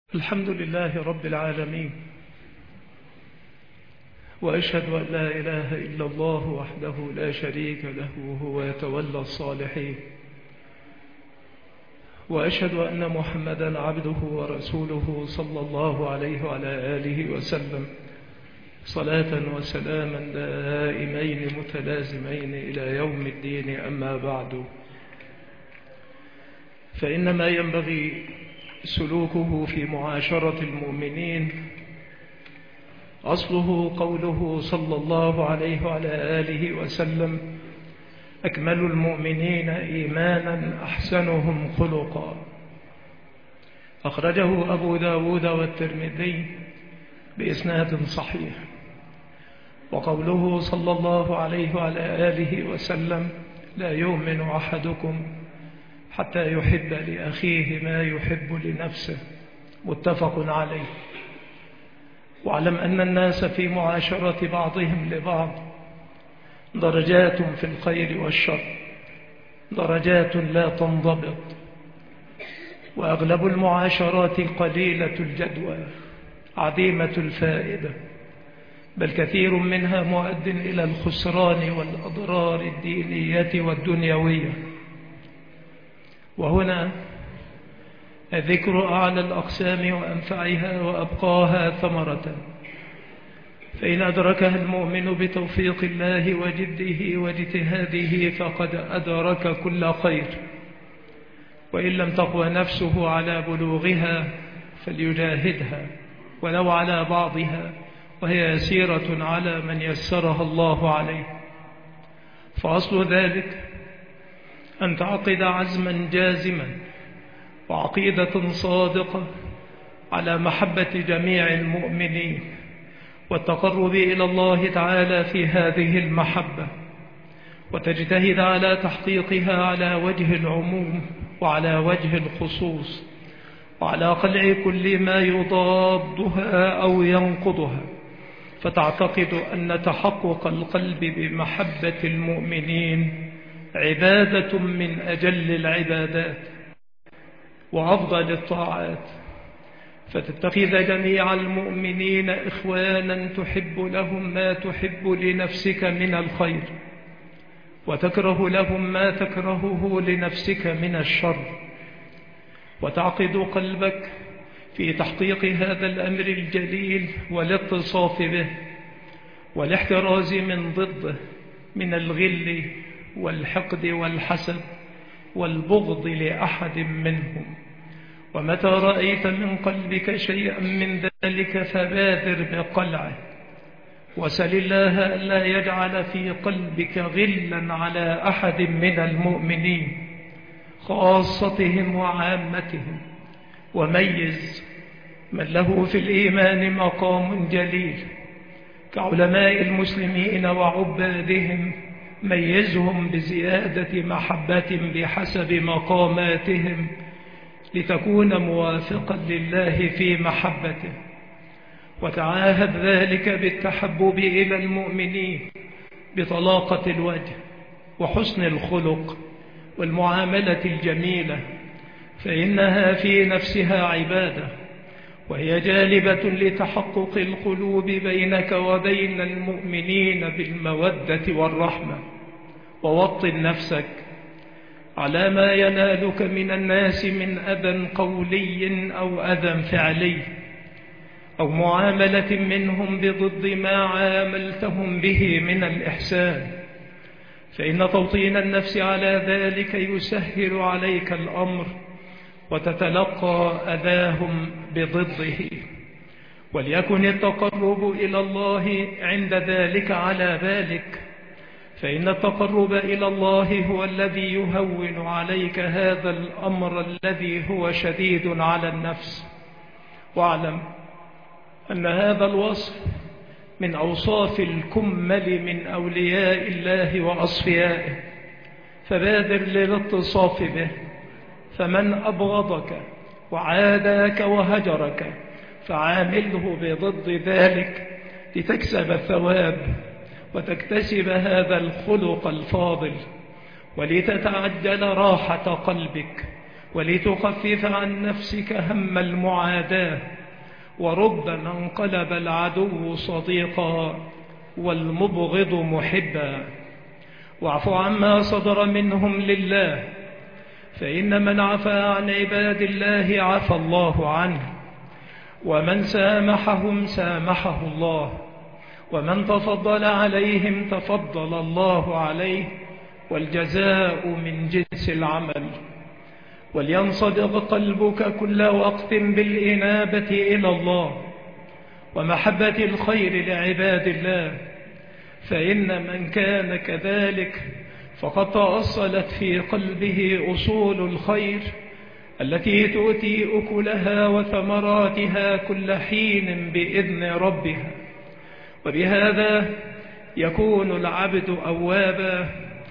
الحمد لله رب العالمين، وأشهد أن لا إله إلا الله وحده لا شريك له وهو يتولى الصالحين، وأشهد أن محمدا عبده ورسوله صلى الله عليه وعلى آله وسلم صلاة وسلاما دائمين متلازمين إلى يوم الدين. أما بعد، فإن ما ينبغي سلوكه في معاشرة المؤمنين أصله قوله صلى الله عليه وعلى آله وسلم: أكمل المؤمنين إيمانا أحسنهم خلقا. أخرجه أبو داود والترمذي بإسناد صحيح. وقوله صلى الله عليه وعلى آله وسلم: لا يؤمن أحدكم حتى يحب لأخيه ما يحب لنفسه، متفق عليه. واعلم أن الناس في معاشرة بعضهم لبعض درجات في الخير والشر، درجات لا تنضبط، وأغلب المعاشرات قليلة الجدوى عديمة الفائدة، بل كثير منها مؤد إلى الخسران والأضرار الدينية والدنيوية. وهنا ذكر أعلى الأقسام وأنفعها وأبقاها ثمرة، فإن أدركها المؤمن بتوفيق الله وجده واجتهاده فقد أدرك كل خير، وإن لم تقوى نفسه على بلوغها فليجاهدها ولو على بعضها، وهي يسيرة على من يسرها الله عليه. فأصل ذلك أن تعقد عزما جازما وعقيدة صادقة على محبة جميع المؤمنين والتقرب إلى الله تعالى في هذه المحبة، وتجتهد على تحقيقها على وجه العموم وعلى وجه الخصوص، وعلى قلع كل ما يضادها أو ينقضها، فتعتقد أن تحقق القلب بمحبة المؤمنين عبادة من أجل العبادات وأفضل الطاعات، فتتخذ جميع المؤمنين إخوانا تحب لهم ما تحب لنفسك من الخير، وتكره لهم ما تكرهه لنفسك من الشر، وتعقد قلبك في تحقيق هذا الأمر الجليل والاتصاف به والاحتراز من ضده من الغل والحقد والحسد والبغض لأحد منهم. ومتى رأيت من قلبك شيئا من ذلك فبادر بقلعه، وسل الله ألا يجعل في قلبك غلا على أحد من المؤمنين خاصتهم وعامتهم، وميز من له في الإيمان مقام جليل كعلماء المسلمين وعبادهم، ميزهم بزيادة محبة بحسب مقاماتهم لتكون موافقا لله في محبته، وتعاهد ذلك بالتحبب إلى المؤمنين بطلاقة الوجه وحسن الخلق والمعاملة الجميلة، فإنها في نفسها عبادة، وهي جالبة لتحقق القلوب بينك وبين المؤمنين بالمودة والرحمة. ووطن نفسك على ما ينالك من الناس من أذى قولي أو أذى فعلي أو معاملة منهم بضد ما عاملتهم به من الإحسان، فإن توطين النفس على ذلك يسهل عليك الأمر وتتلقى أذاهم بضده. وليكن التقرب إلى الله عند ذلك على بالك، فإن التقرب إلى الله هو الذي يهون عليك هذا الأمر الذي هو شديد على النفس. واعلم أن هذا الوصف من أوصاف الكمل من أولياء الله وأصفيائه، فبادر للاتصاف به، فمن أبغضك وعاداك وهجرك فعامله بضد ذلك لتكسب الثواب وتكتسب هذا الخلق الفاضل، ولتتعجل راحة قلبك ولتخفف عن نفسك هم المعاداة، وربما انقلب العدو صديقا والمبغض محبا. واعف عما صدر منهم لله، فإن من عفا عن عباد الله عفى الله عنه، ومن سامحهم سامحه الله، ومن تفضل عليهم تفضل الله عليه، والجزاء من جنس العمل. ولينصدق قلبك كل وقت بالإنابة إلى الله ومحبة الخير لعباد الله، فإن من كان كذلك فقد تأصلت في قلبه أصول الخير التي تؤتي أكلها وثمراتها كل حين بإذن ربها. وبهذا يكون العبد أوابا،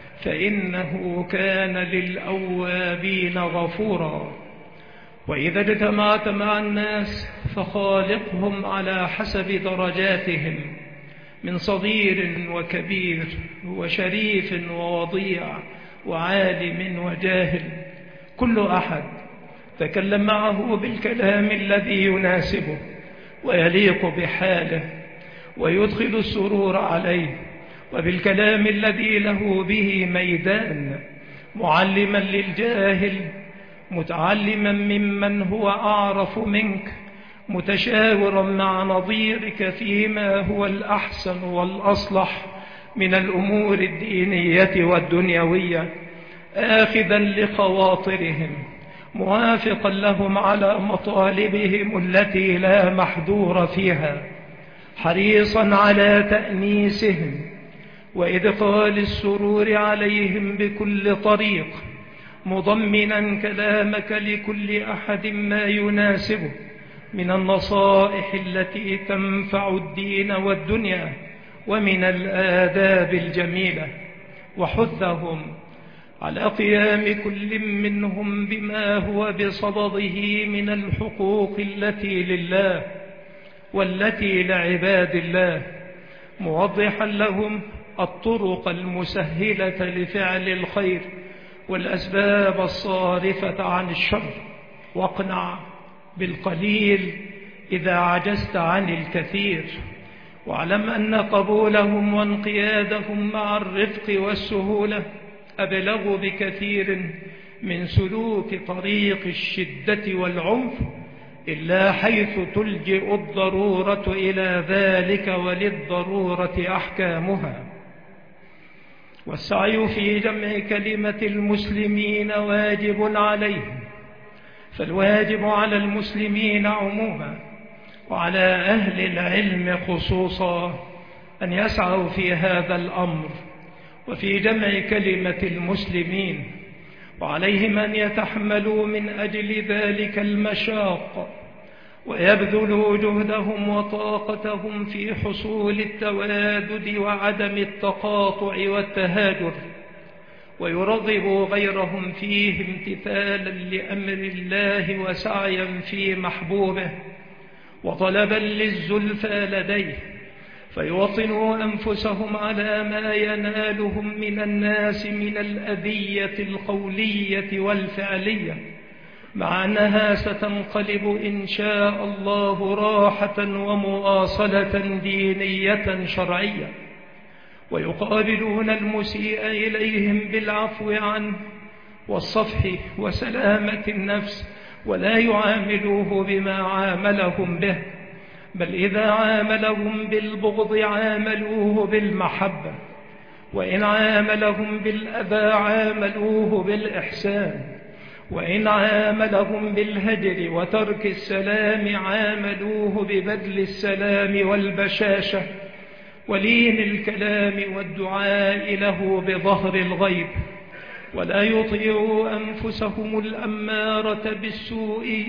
فإنه كان للأوابين غفورا. وإذا اجتمعت مع الناس فخالقهم على حسب درجاتهم، من صغير وكبير وشريف ووضيع وعالم وجاهل، كل أحد تكلم معه بالكلام الذي يناسبه ويليق بحاله ويدخل السرور عليه، وبالكلام الذي له به ميدان، معلما للجاهل، متعلما ممن هو أعرف منك، متشاورا مع نظيرك فيما هو الأحسن والأصلح من الأمور الدينية والدنيوية، آخذا لخواطرهم، موافقا لهم على مطالبهم التي لا محذور فيها، حريصا على تأنيسهم وإدخال السرور عليهم بكل طريق، مضمنا كلامك لكل أحد ما يناسبه من النصائح التي تنفع الدين والدنيا ومن الآداب الجميلة، وحثهم على قيام كل منهم بما هو بصدده من الحقوق التي لله والتي لعباد الله، موضحا لهم الطرق المسهلة لفعل الخير والأسباب الصارفة عن الشر. واقنع بالقليل إذا عجزت عن الكثير، واعلم أن قبولهم وانقيادهم مع الرفق والسهولة أبلغ بكثير من سلوك طريق الشدة والعنف، إلا حيث تلجئ الضرورة إلى ذلك، وللضرورة أحكامها. والسعي في جمع كلمة المسلمين واجب عليهم، فالواجب على المسلمين عموما وعلى أهل العلم خصوصا أن يسعوا في هذا الأمر وفي جمع كلمة المسلمين، وعليهم أن يتحملوا من أجل ذلك المشاق، ويبذلوا جهدهم وطاقتهم في حصول التوادد وعدم التقاطع والتهاجر، ويرغبوا غيرهم فيه امتثالا لأمر الله وسعيا في محبوبه وطلبا للزلفى لديه، فيوطنوا أنفسهم على ما ينالهم من الناس من الأذية القولية والفعلية، مع أنها ستنقلب إن شاء الله راحة ومواصلة دينية شرعية، ويقابلون المسيء إليهم بالعفو عنه والصفح وسلامة النفس، ولا يعاملوه بما عاملهم به، بل إذا عاملهم بالبغض عاملوه بالمحبة، وإن عاملهم بالأذى عاملوه بالإحسان، وإن عاملهم بالهجر وترك السلام عاملوه ببذل السلام والبشاشة ولين الكلام والدعاء له بظهر الغيب، ولا يطيعوا أنفسهم الأمارة بالسوء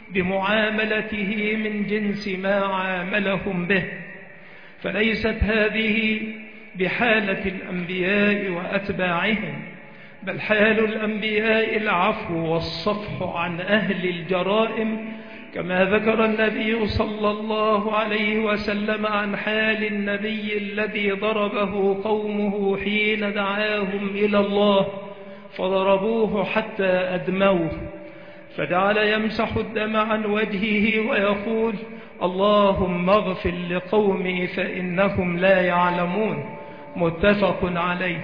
بمعاملته من جنس ما عاملهم به. فليست هذه بحالة الأنبياء وأتباعهم، بل حال الأنبياء العفو والصفح عن أهل الجرائم، كما ذكر النبي صلى الله عليه وسلم عن حال النبي الذي ضربه قومه حين دعاهم إلى الله فضربوه حتى أدموه، فجعل يمسح الدم عن وجهه ويقول: اللهم اغفر لقومي فإنهم لا يعلمون. متفق عليه.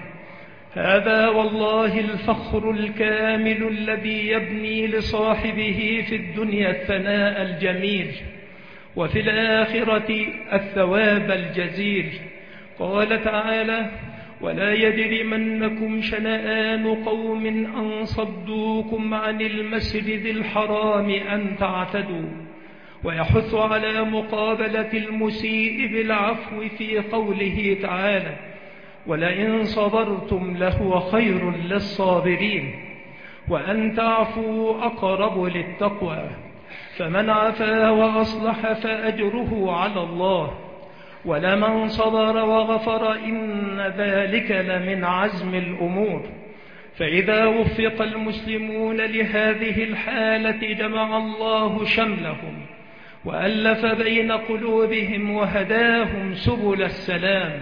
هذا والله الفخر الكامل الذي يبني لصاحبه في الدنيا الثناء الجميل، وفي الآخرة الثواب الجزيل. قال تعالى: ولا يجرمنكم شنآن قوم أن صدوكم عن المسجد الحرام أن تعتدوا. ويحث على مقابلة المسيء بالعفو في قوله تعالى: ولئن صبرتم لهو خير للصابرين، وأن تعفوا أقرب للتقوى. فمن عفا وأصلح فأجره على الله، ولمن صبر وغفر إن ذلك لمن عزم الأمور. فإذا وفق المسلمون لهذه الحالة جمع الله شملهم وألف بين قلوبهم وهداهم سبل السلام،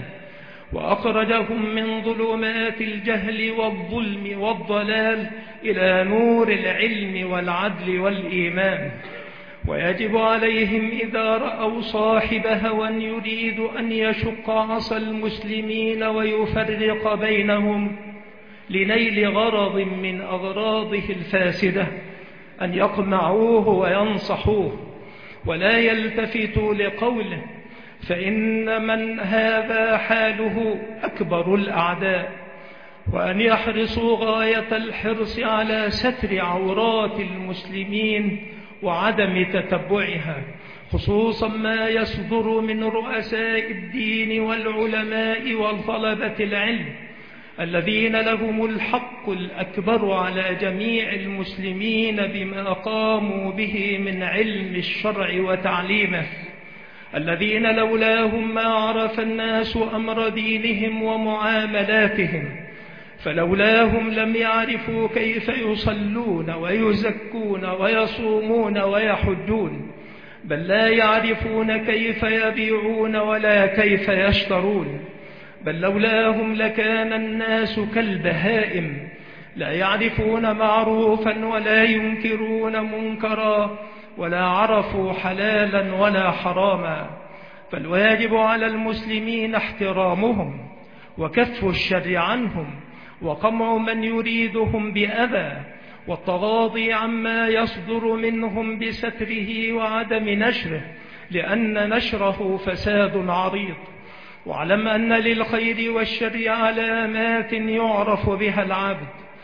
وأخرجهم من ظلمات الجهل والظلم والضلال إلى نور العلم والعدل والإيمان. ويجب عليهم إذا رأوا صاحب هوى يريد أن يشق عصا المسلمين ويفرق بينهم لنيل غرض من أغراضه الفاسدة أن يقمعوه وينصحوه، ولا يلتفتوا لقوله، فإن من هذا حاله أكبر الأعداء. وأن يحرصوا غاية الحرص على ستر عورات المسلمين وعدم تتبعها، خصوصا ما يصدر من رؤساء الدين والعلماء وطلبة العلم الذين لهم الحق الأكبر على جميع المسلمين بما قاموا به من علم الشرع وتعليمه، الذين لولاهم ما عرف الناس أمر دينهم ومعاملاتهم، فلولاهم لم يعرفوا كيف يصلون ويزكون ويصومون ويحجون، بل لا يعرفون كيف يبيعون ولا كيف يشترون، بل لولاهم لكان الناس كالبهائم لا يعرفون معروفا ولا ينكرون منكرا ولا عرفوا حلالا ولا حراما. فالواجب على المسلمين احترامهم وكف الشر عنهم وقمع من يريدهم بأذى، والتغاضي عما يصدر منهم بستره وعدم نشره، لأن نشره فساد عريض. واعلم أن للخير والشر علامات يعرف بها العبد،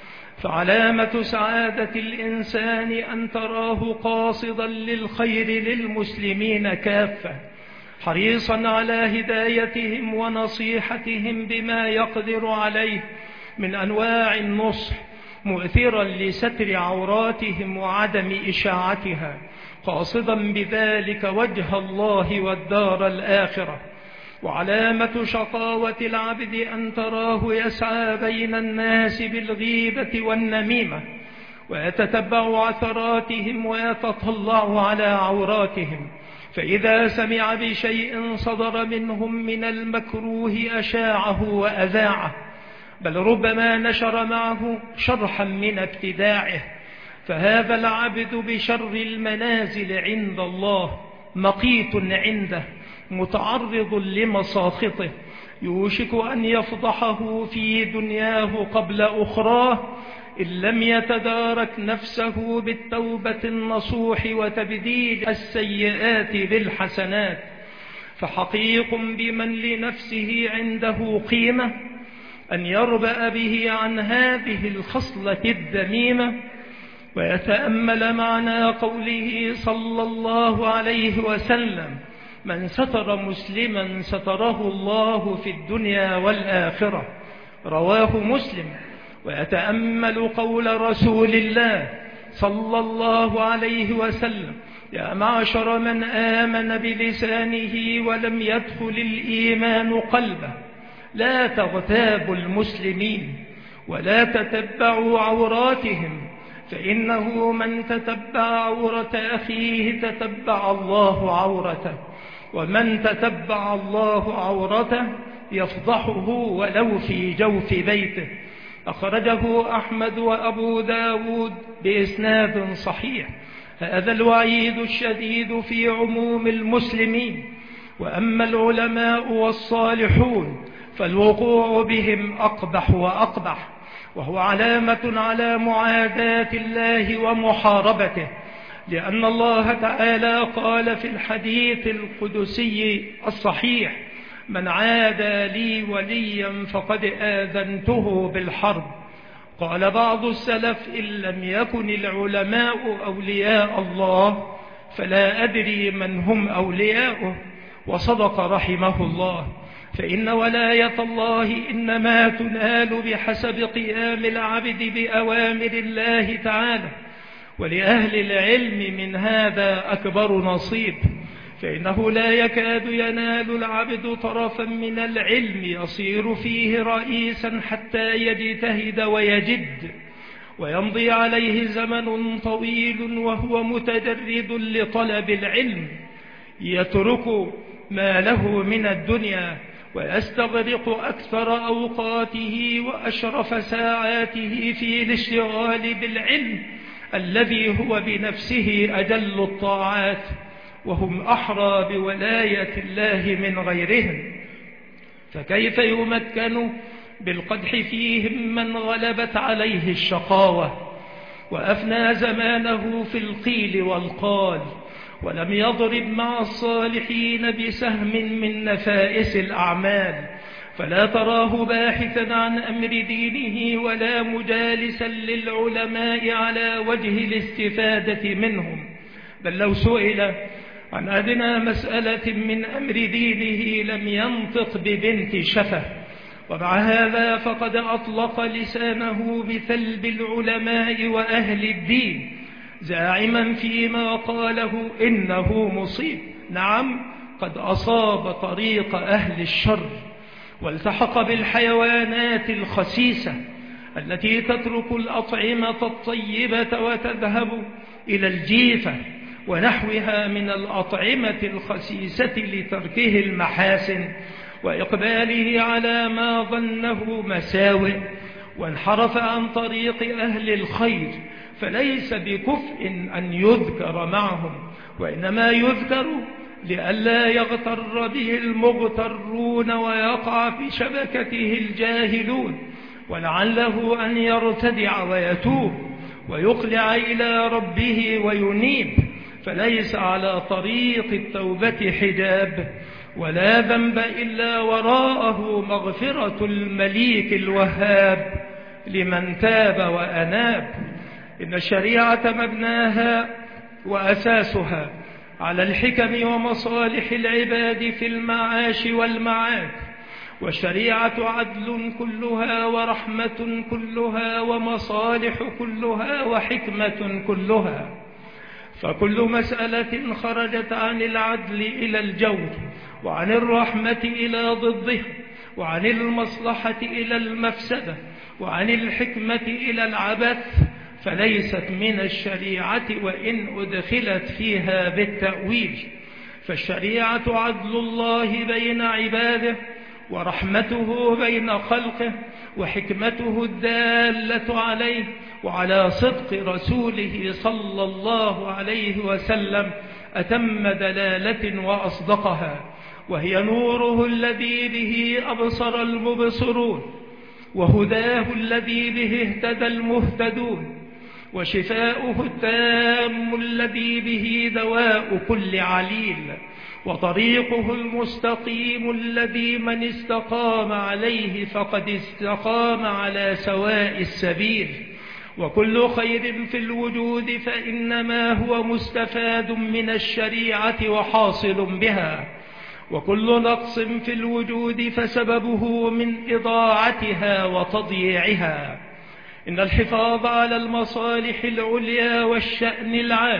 فعلامة سعادة الإنسان أن تراه قاصدا للخير للمسلمين كافة، حريصا على هدايتهم ونصيحتهم بما يقدر عليه من أنواع النصح، مؤثرا لستر عوراتهم وعدم إشاعتها، قاصدا بذلك وجه الله والدار الآخرة. وعلامة شقاوة العبد أن تراه يسعى بين الناس بالغيبة والنميمة، ويتتبع عثراتهم ويتطلع على عوراتهم، فإذا سمع بشيء صدر منهم من المكروه أشاعه وأذاعه، بل ربما نشر معه شرحا من ابتداعه. فهذا العبد بشر المنازل عند الله، مقيت عنده، متعرض لمساخطه، يوشك أن يفضحه في دنياه قبل أخراه إن لم يتدارك نفسه بالتوبة النصوح وتبديل السيئات بالحسنات. فحقيق بمن لنفسه عنده قيمة أن يربأ به عن هذه الخصلة الذميمة، ويتأمل معنى قوله صلى الله عليه وسلم: من ستر مسلما ستره الله في الدنيا والآخرة، رواه مسلم. ويتأمل قول رسول الله صلى الله عليه وسلم: يا معشر من آمن بلسانه ولم يدخل الإيمان قلبه، لا تغتابوا المسلمين ولا تتبعوا عوراتهم، فإنه من تتبع عورة أخيه تتبع الله عورته، ومن تتبع الله عورته يفضحه ولو في جوف بيته. أخرجه أحمد وأبو داود بإسناد صحيح. هذا الوعيد الشديد في عموم المسلمين، وأما العلماء والصالحون فالوقوع بهم أقبح وأقبح، وهو علامة على معاداة الله ومحاربته، لأن الله تعالى قال في الحديث القدسي الصحيح: من عادى لي وليا فقد آذنته بالحرب. قال بعض السلف: إن لم يكن العلماء أولياء الله فلا أدري من هم أولياؤه. وصدق رحمه الله، فإن ولاية الله إنما تنال بحسب قيام العبد بأوامر الله تعالى، ولأهل العلم من هذا أكبر نصيب، فإنه لا يكاد ينال العبد طرفا من العلم يصير فيه رئيسا حتى يجتهد ويجد، ويمضي عليه زمن طويل وهو متجرد لطلب العلم، يترك ما له من الدنيا ويستغرق أكثر أوقاته وأشرف ساعاته في الاشتغال بالعلم الذي هو بنفسه أجل الطاعات، وهم أحرى بولاية الله من غيرهم. فكيف يمكن بالقدح فيهم من غلبت عليه الشقاوة وأفنى زمانه في القيل والقال، ولم يضرب مع الصالحين بسهم من نفائس الأعمال، فلا تراه باحثا عن أمر دينه ولا مجالسا للعلماء على وجه الاستفادة منهم، بل لو سئل عن أدنى مسألة من أمر دينه لم ينطق ببنت شفة. ومع هذا فقد أطلق لسانه بثلب العلماء وأهل الدين، زاعما فيما قاله إنه مصيب. نعم، قد أصاب طريق أهل الشر، والتحق بالحيوانات الخسيسة التي تترك الأطعمة الطيبة وتذهب إلى الجيفة ونحوها من الأطعمة الخسيسة لتركه المحاسن وإقباله على ما ظنه مساوئ، وانحرف عن طريق أهل الخير، فليس بكفء أن يذكر معهم، وإنما يذكر لئلا يغتر به المغترون ويقع في شبكته الجاهلون، ولعله أن يرتدع ويتوب ويقلع إلى ربه وينيب، فليس على طريق التوبة حجاب ولا ذنب إلا وراءه مغفرة المليك الوهاب لمن تاب وأناب. إن الشريعة مبناها وأساسها على الحكم ومصالح العباد في المعاش والمعاد، والشريعة عدل كلها ورحمة كلها ومصالح كلها وحكمة كلها، فكل مسألة خرجت عن العدل إلى الجور، وعن الرحمة إلى ضده، وعن المصلحة إلى المفسدة، وعن الحكمة إلى العبث، فليست من الشريعة وإن أدخلت فيها بالتأويل. فالشريعة عدل الله بين عباده، ورحمته بين خلقه، وحكمته الدالة عليه وعلى صدق رسوله صلى الله عليه وسلم أتم دلالة وأصدقها، وهي نوره الذي به أبصر المبصرون، وهداه الذي به اهتدى المهتدون، وشفاؤه التام الذي به دواء كل عليل، وطريقه المستقيم الذي من استقام عليه فقد استقام على سواء السبيل. وكل خير في الوجود فإنما هو مستفاد من الشريعة وحاصل بها، وكل نقص في الوجود فسببه من إضاعتها وتضييعها. إن الحفاظ على المصالح العليا والشأن العام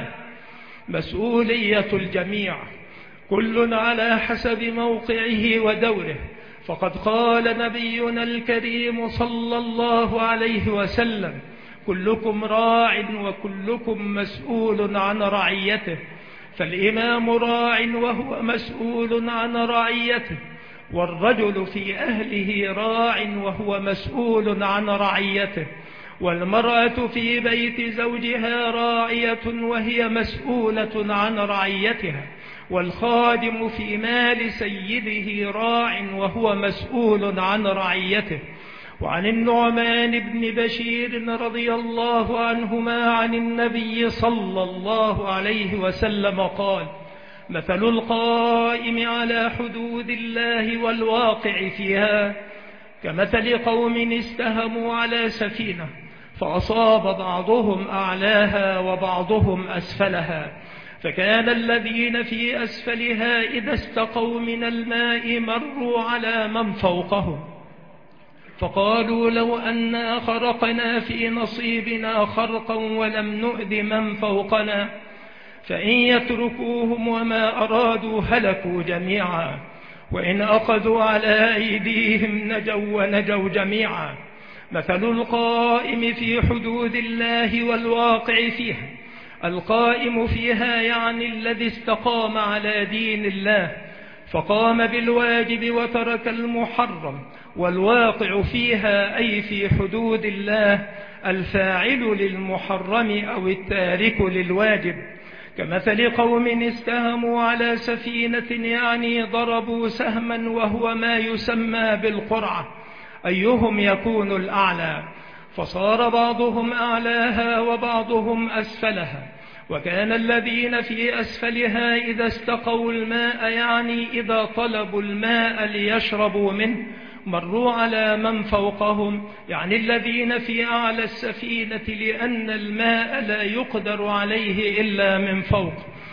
مسؤولية الجميع، كل على حسب موقعه ودوره، فقد قال نبينا الكريم صلى الله عليه وسلم: كلكم راع وكلكم مسؤول عن رعيته، فالإمام راع وهو مسؤول عن رعيته، والرجل في أهله راع وهو مسؤول عن رعيته، والمرأة في بيت زوجها راعية وهي مسؤولة عن رعيتها، والخادم في مال سيده راع وهو مسؤول عن رعيته. وعن النعمان بن بشير رضي الله عنهما عن النبي صلى الله عليه وسلم قال: مثل القائم على حدود الله والواقع فيها كمثل قوم استهموا على سفينة فأصاب بعضهم أعلاها وبعضهم أسفلها، فكان الذين في أسفلها إذا استقوا من الماء مروا على من فوقهم فقالوا: لو أنا خرقنا في نصيبنا خرقا ولم نؤذ من فوقنا، فإن يتركوهم وما أرادوا هلكوا جميعا، وإن أخذوا على أيديهم نجوا ونجوا جميعا. مثل القائم في حدود الله والواقع فيها، القائم فيها يعني الذي استقام على دين الله فقام بالواجب وترك المحرم، والواقع فيها أي في حدود الله الفاعل للمحرم أو التارك للواجب. كمثل قوم استهموا على سفينة يعني ضربوا سهما وهو ما يسمى بالقرعة أيهم يكون الأعلى، فصار بعضهم أعلاها وبعضهم أسفلها، وكان الذين في أسفلها إذا استقوا الماء يعني إذا طلبوا الماء ليشربوا منه مروا على من فوقهم يعني الذين في أعلى السفينة، لأن الماء لا يقدر عليه إلا من فوق،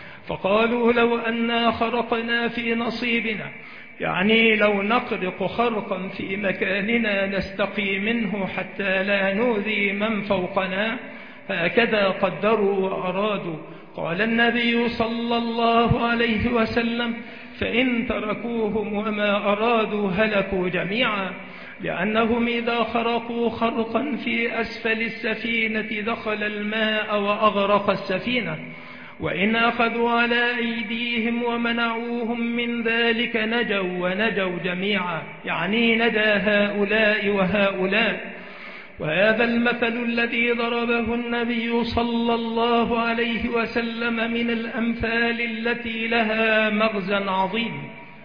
فقالوا: لو أنا خرقنا في نصيبنا، يعني لو نخرق خرقا في مكاننا نستقي منه حتى لا نؤذي من فوقنا، هكذا قدروا وأرادوا. قال النبي صلى الله عليه وسلم: فإن تركوهم وما أرادوا هلكوا جميعا، لأنهم إذا خرقوا خرقا في أسفل السفينة دخل الماء وأغرق السفينة، وإن أخذوا على أيديهم ومنعوهم من ذلك نجوا ونجوا جميعا، يعني نجا هؤلاء وهؤلاء. وهذا المثل الذي ضربه النبي صلى الله عليه وسلم من الأمثال التي لها مغزى عظيم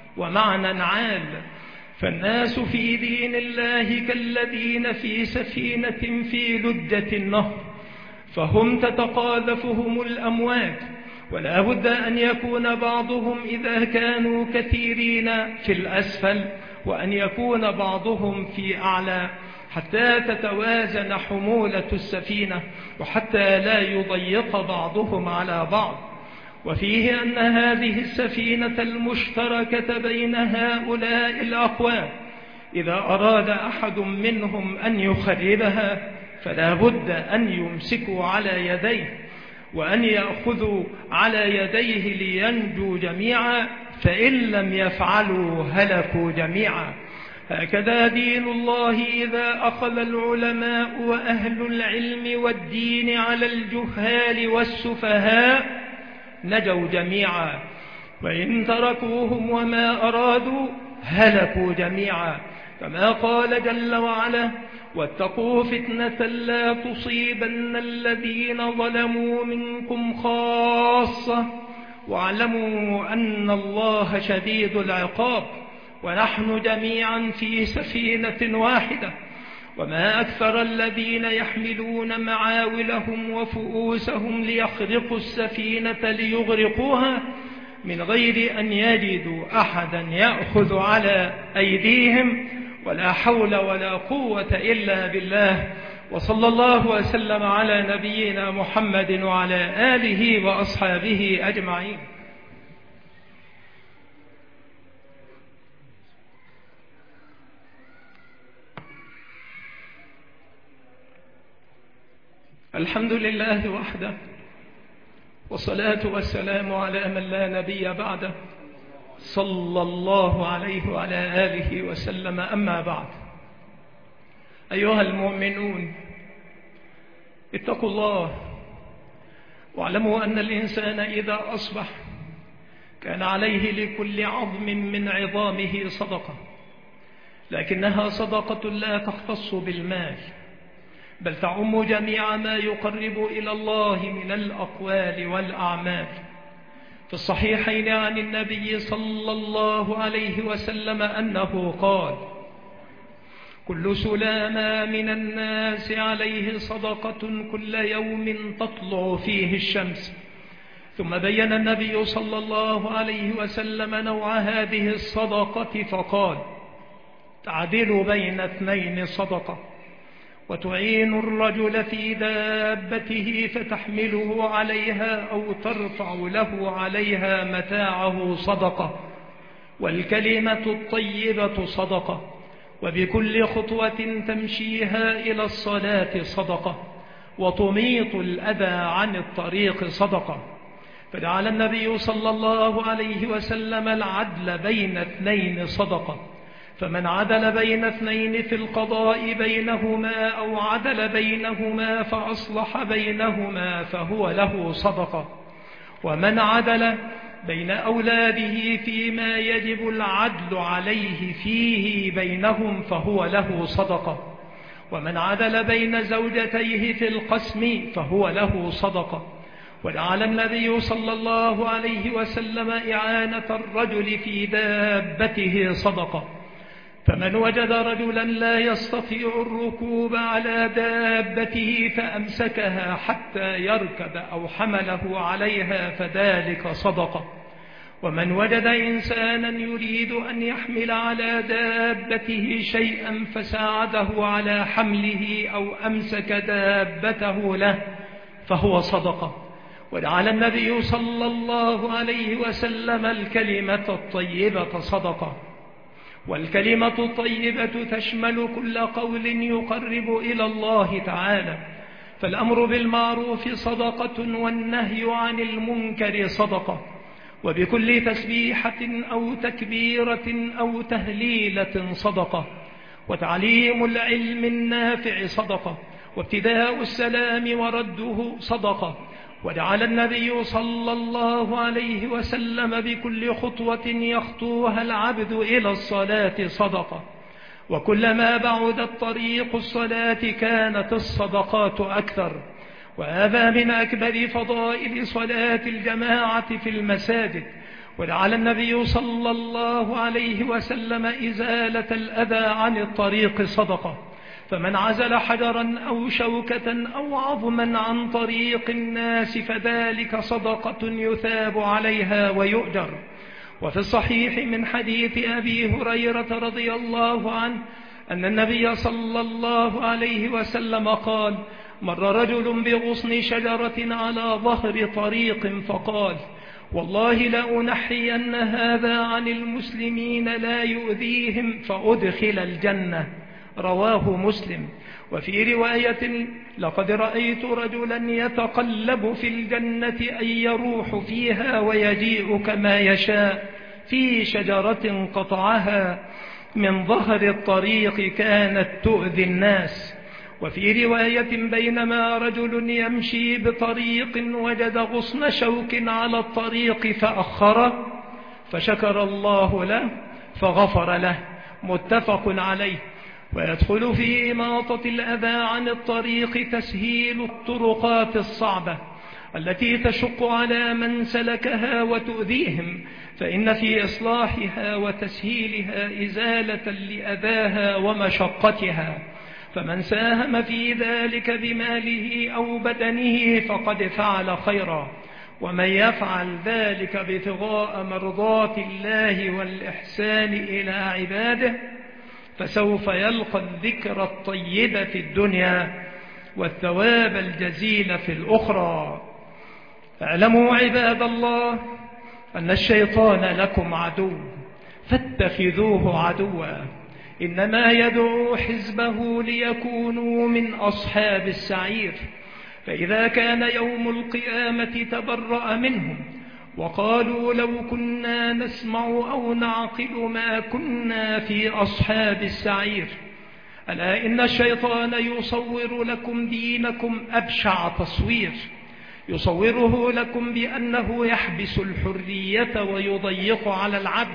ومعنى عال، فالناس في دين الله كالذين في سفينة في لجة النهر، فهم تتقاذفهم الأمواج، ولا بد أن يكون بعضهم إذا كانوا كثيرين في الأسفل وأن يكون بعضهم في أعلى، حتى تتوازن حمولة السفينة وحتى لا يضيق بعضهم على بعض. وفيه أن هذه السفينة المشتركة بين هؤلاء الأقوام إذا أراد أحد منهم أن يخربها فلا بد أن يمسكوا على يديه وأن يأخذوا على يديه لينجوا جميعا، فإن لم يفعلوا هلكوا جميعا. هكذا دين الله إذا أخذ العلماء وأهل العلم والدين على الجهال والسفهاء نجوا جميعا، وإن تركوهم وما أرادوا هلكوا جميعا، كما قال جل وعلا: واتقوا فتنة لا تصيبن الذين ظلموا منكم خاصة واعلموا أن الله شديد العقاب. ونحن جميعا في سفينة واحدة، وما أكثر الذين يحملون معاولهم وفؤوسهم ليخرقوا السفينة ليغرقوها من غير أن يجدوا أحدا يأخذ على أيديهم، ولا حول ولا قوة إلا بالله. وصلى الله وسلم على نبينا محمد وعلى آله وأصحابه أجمعين. الحمد لله وحده، والصلاة والسلام على من لا نبي بعده، صلى الله عليه وعلى آله وسلم. أما بعد، أيها المؤمنون، اتقوا الله واعلموا أن الإنسان إذا أصبح كان عليه لكل عظم من عظامه صدقة، لكنها صدقة لا تختص بالمال، بل تعم جميع ما يقرب إلى الله من الأقوال والأعمال. في الصحيحين عن النبي صلى الله عليه وسلم أنه قال: كل سلامة من الناس عليه صدقة كل يوم تطلع فيه الشمس. ثم بين النبي صلى الله عليه وسلم نوع هذه الصدقة فقال: تعدل بين اثنين صدقة، وتعين الرجل في دابته فتحمله عليها أو ترفع له عليها متاعه صدقة، والكلمة الطيبة صدقة، وبكل خطوة تمشيها إلى الصلاة صدقة، وتميط الأذى عن الطريق صدقة. فجعل النبي صلى الله عليه وسلم العدل بين اثنين صدقة، فمن عدل بين اثنين في القضاء بينهما أو عدل بينهما فأصلح بينهما فهو له صدقة، ومن عدل بين أولاده فيما يجب العدل عليه فيه بينهم فهو له صدقة، ومن عدل بين زوجتيه في القسم فهو له صدقة. وجعل النبي صلى الله عليه وسلم إعانة الرجل في دابته صدقة، فمن وجد رجلا لا يستطيع الركوب على دابته فأمسكها حتى يركب أو حمله عليها فذلك صدقة، ومن وجد إنسانا يريد أن يحمل على دابته شيئا فساعده على حمله أو أمسك دابته له فهو صدقة. وجعل النبي صلى الله عليه وسلم الكلمة الطيبة صدقة، والكلمة الطيبة تشمل كل قول يقرب إلى الله تعالى، فالأمر بالمعروف صدقة، والنهي عن المنكر صدقة، وبكل تسبيحة أو تكبيرة أو تهليلة صدقة، وتعليم العلم النافع صدقة، وابتداء السلام ورده صدقة. وجعل النبي صلى الله عليه وسلم بكل خطوة يخطوها العبد إلى الصلاة صدقة، وكلما بعدت طريق الصلاة كانت الصدقات أكثر، وهذا من أكبر فضائل صلاة الجماعة في المساجد. وجعل النبي صلى الله عليه وسلم إزالة الأذى عن الطريق صدقة، فمن عزل حجرا أو شوكة أو عظما عن طريق الناس فذلك صدقة يثاب عليها ويؤجر. وفي الصحيح من حديث أبي هريرة رضي الله عنه أن النبي صلى الله عليه وسلم قال: مر رجل بغصن شجرة على ظهر طريق فقال: والله لأنحين هذا عن المسلمين لا يؤذيهم فأدخل الجنة. رواه مسلم. وفي رواية: لقد رأيت رجلا يتقلب في الجنة أي يروح فيها ويجيء كما يشاء في شجرة قطعها من ظهر الطريق كانت تؤذي الناس. وفي رواية: بينما رجل يمشي بطريق وجد غصن شوك على الطريق فأخره فشكر الله له فغفر له. متفق عليه. ويدخل في إماطة الأذى عن الطريق تسهيل الطرقات الصعبة التي تشق على من سلكها وتؤذيهم، فإن في إصلاحها وتسهيلها إزالة لأذاها ومشقتها، فمن ساهم في ذلك بماله أو بدنه فقد فعل خيرا، ومن يفعل ذلك ابتغاء مرضات الله والإحسان إلى عباده فسوف يلقى الذكر الطيب في الدنيا والثواب الجزيل في الأخرى. اعلموا عباد الله أن الشيطان لكم عدو فاتخذوه عدوا، إنما يدعو حزبه ليكونوا من أصحاب السعير، فإذا كان يوم القيامة تبرأ منهم وقالوا لو كنا نسمع أو نعقل ما كنا في أصحاب السعير. ألا إن الشيطان يصور لكم دينكم أبشع تصوير، يصوره لكم بأنه يحبس الحرية ويضيق على العبد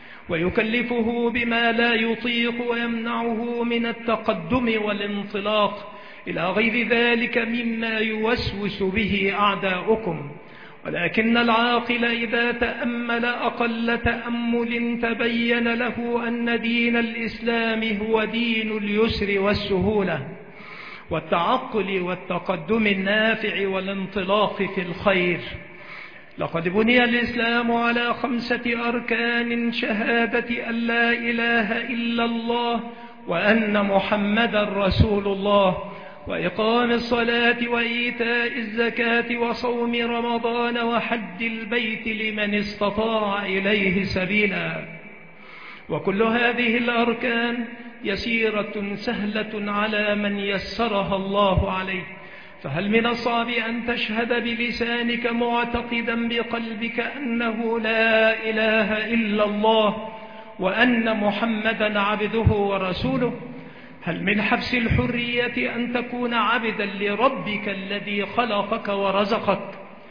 ويكلفه بما لا يطيق ويمنعه من التقدم والانطلاق إلى غير ذلك مما يوسوس به أعداؤكم. ولكن العاقل إذا تأمل أقل تأمل تبين له أن دين الإسلام هو دين اليسر والسهولة والتعقل والتقدم النافع والانطلاق في الخير. لقد بني الإسلام على 5 أركان: شهادة أن لا إله إلا الله وأن محمدا رسول الله، وإقام الصلاة وإيتاء الزكاة وصوم رمضان وحج البيت لمن استطاع إليه سبيلا. وكل هذه الأركان يسيرة سهلة على من يسرها الله عليه. فهل من الصعب أن تشهد بلسانك معتقدا بقلبك أنه لا إله إلا الله وأن محمدا عبده ورسوله؟ هل من حبس الحرية أن تكون عبدا لربك الذي خلقك ورزقك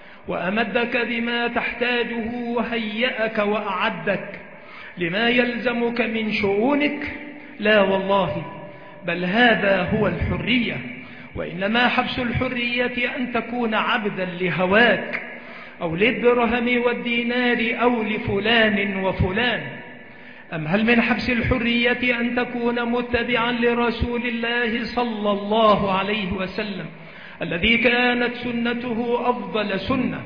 وأمدك بما تحتاجه وهيأك وأعدك لما يلزمك من شؤونك؟ لا والله، بل هذا هو الحرية. وإنما حبس الحرية أن تكون عبدا لهواك أو للدرهم والدينار أو لفلان وفلان. أم هل من حبس الحرية أن تكون متبعا لرسول الله صلى الله عليه وسلم الذي كانت سنته أفضل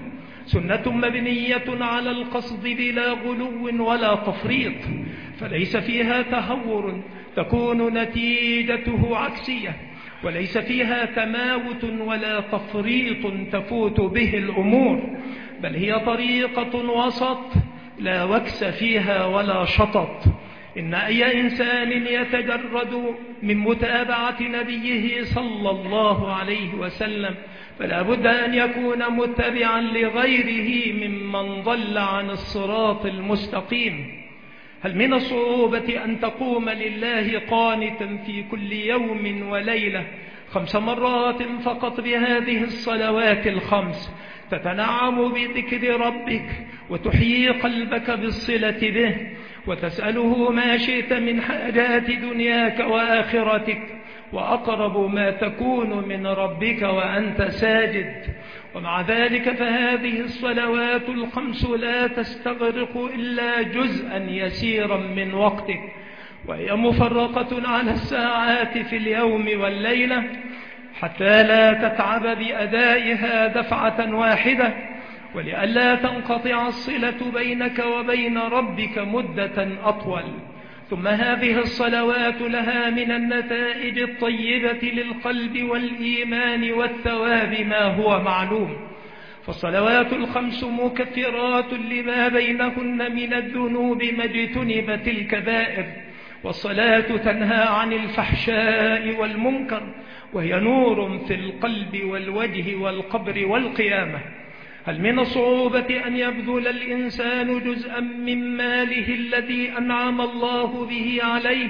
سنة مبنية على القصد بلا غلو ولا تفريط، فليس فيها تهور تكون نتيجته عكسية، وليس فيها تماوت ولا تفريط تفوت به الأمور، بل هي طريقة وسط لا وكس فيها ولا شطط. إن أي إنسان يتجرد من متابعة نبيه صلى الله عليه وسلم فلا بد أن يكون متبعا لغيره ممن ضل عن الصراط المستقيم. هل من الصعوبة أن تقوم لله قانتا في كل يوم وليلة 5 مرات فقط بهذه الصلوات ال5، تتنعم بذكر ربك وتحيي قلبك بالصلة به وتسأله ما شئت من حاجات دنياك وآخرتك، وأقرب ما تكون من ربك وأنت ساجد؟ ومع ذلك فهذه الصلوات ال5 لا تستغرق إلا جزءا يسيرا من وقتك، وهي مفرقة على الساعات في اليوم والليلة حتى لا تتعب بأدائها دفعة واحدة، ولئلا تنقطع الصلة بينك وبين ربك مدة أطول. ثم هذه الصلوات لها من النتائج الطيبة للقلب والإيمان والثواب ما هو معلوم. فالصلوات ال5 مكفرات لما بينهن من الذنوب ما اجتنبت الكبائر، والصلاة تنهى عن الفحشاء والمنكر، وهي نور في القلب والوجه والقبر والقيامة. هل من الصعوبة أن يبذل الإنسان جزءا من ماله الذي أنعم الله به عليه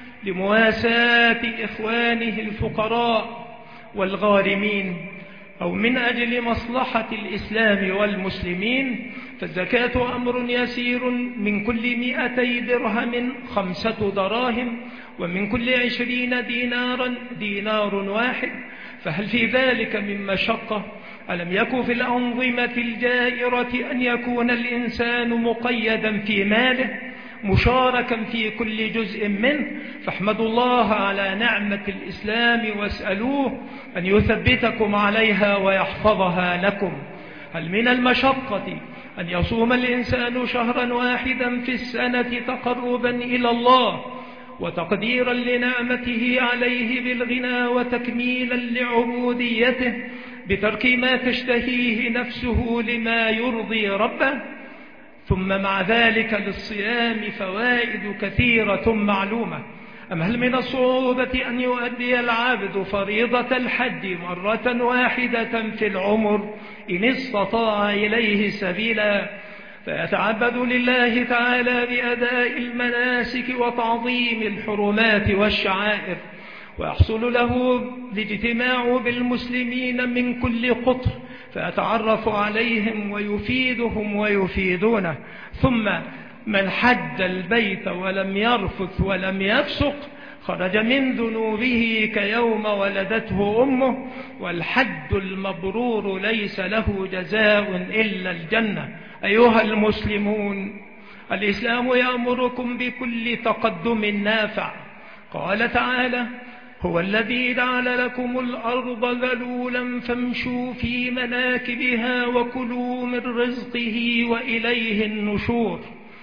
لمواساة إخوانه الفقراء والغارمين أو من أجل مصلحة الإسلام والمسلمين؟ فالزكاة أمر يسير: من كل 200 درهم 5 دراهم، ومن كل 20 دينارا دينار واحد. فهل في ذلك من مشقة؟ ألم يكن في الأنظمة الجائرة أن يكون الإنسان مقيدا في ماله مشاركا في كل جزء منه؟ فاحمدوا الله على نعمة الإسلام واسألوه أن يثبتكم عليها ويحفظها لكم. هل من المشقة أن يصوم الإنسان شهرا واحدا في السنة تقربا إلى الله وتقديرا لنعمته عليه بالغنى وتكميلا لعبوديته بترك ما تشتهيه نفسه لما يرضي ربه؟ ثم مع ذلك للصيام فوائد كثيرة معلومة. أم هل من الصعوبة أن يؤدي العبد فريضة الحج مرة واحدة في العمر إن استطاع إليه سبيلا، فيتعبد لله تعالى بأداء المناسك وتعظيم الحرمات والشعائر، ويحصل له الاجتماع بالمسلمين من كل قطر فأتعرف عليهم ويفيدهم ويفيدونه. ثم من حج البيت ولم يرفث ولم يفسق خرج من ذنوبه كيوم ولدته أمه. والحج المبرور ليس له جزاء إلا الجنة. أيها المسلمون، الإسلام يأمركم بكل تقدم نافع. قال تعالى: هو الذي جعل لكم الأرض ذلولا فامشوا في مناكبها وكلوا من رزقه وإليه النشور.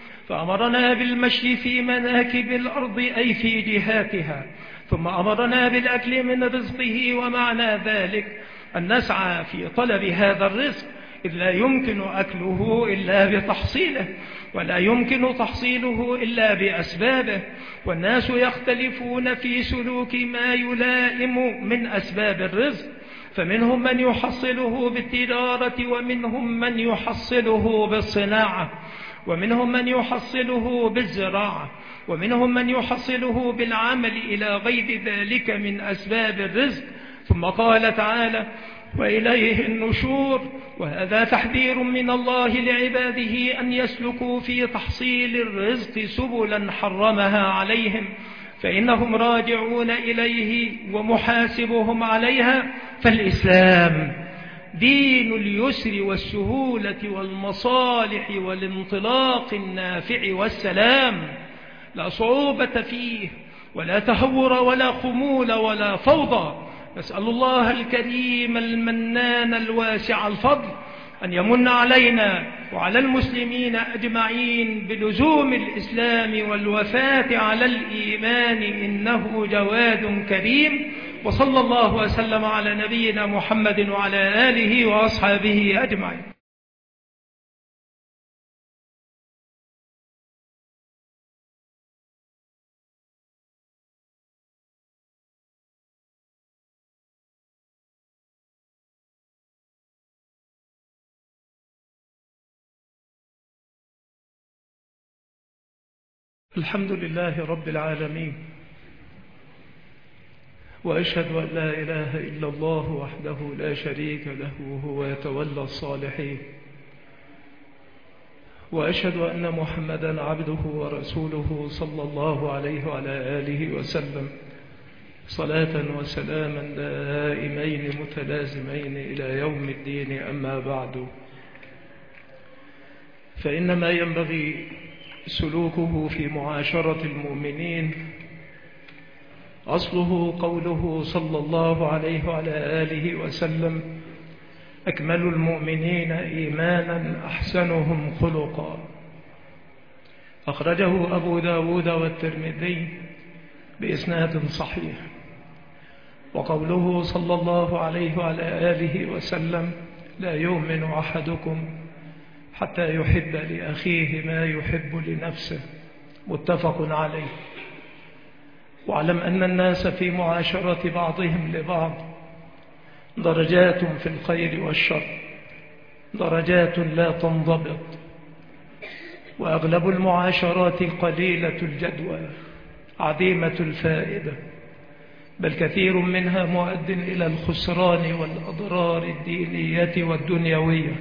فأمرنا بالمشي في مناكب الأرض أي في جهاتها، ثم أمرنا بالأكل من رزقه، ومعنى ذلك أن نسعى في طلب هذا الرزق، إذ لا يمكن أكله إلا بتحصيله، ولا يمكن تحصيله إلا بأسبابه. والناس يختلفون في سلوك ما يلائم من أسباب الرزق، فمنهم من يحصله بالتجارة، ومنهم من يحصله بالصناعة، ومنهم من يحصله بالزراعة، ومنهم من يحصله بالعمل إلى غير ذلك من أسباب الرزق. ثم قال تعالى: وإليه النشور. وهذا تحذير من الله لعباده أن يسلكوا في تحصيل الرزق سبلا حرمها عليهم، فإنهم راجعون إليه ومحاسبهم عليها. فالإسلام دين اليسر والسهولة والمصالح والانطلاق النافع والسلام، لا صعوبة فيه، ولا تهور ولا خمول ولا فوضى. نسأل الله الكريم المنان الواسع الفضل أن يمن علينا وعلى المسلمين أجمعين بلزوم الإسلام والوفاة على الإيمان، إنه جواد كريم. وصلى الله وسلم على نبينا محمد وعلى آله وأصحابه أجمعين. الحمد لله رب العالمين، وأشهد أن لا إله إلا الله وحده لا شريك له وهو يتولى الصالحين، وأشهد أن محمدا عبده ورسوله صلى الله عليه وعلى آله وسلم، صلاة وسلاما دائمين متلازمين إلى يوم الدين. أما بعد، فإنما ينبغي سلوكه في معاشرة المؤمنين أصله قوله صلى الله عليه وعلى آله وسلم: أكمل المؤمنين إيمانا أحسنهم خلقا. أخرجه أبو داود والترمذي بإسناد صحيح. وقوله صلى الله عليه وعلى آله وسلم: لا يؤمن أحدكم حتى يحب لأخيه ما يحب لنفسه، متفق عليه. واعلم أن الناس في معاشرة بعضهم لبعض درجات في الخير والشر، درجات لا تنضبط، وأغلب المعاشرات قليلة الجدوى عديمة الفائدة، بل كثير منها مؤد إلى الخسران والأضرار الدينية والدنيوية.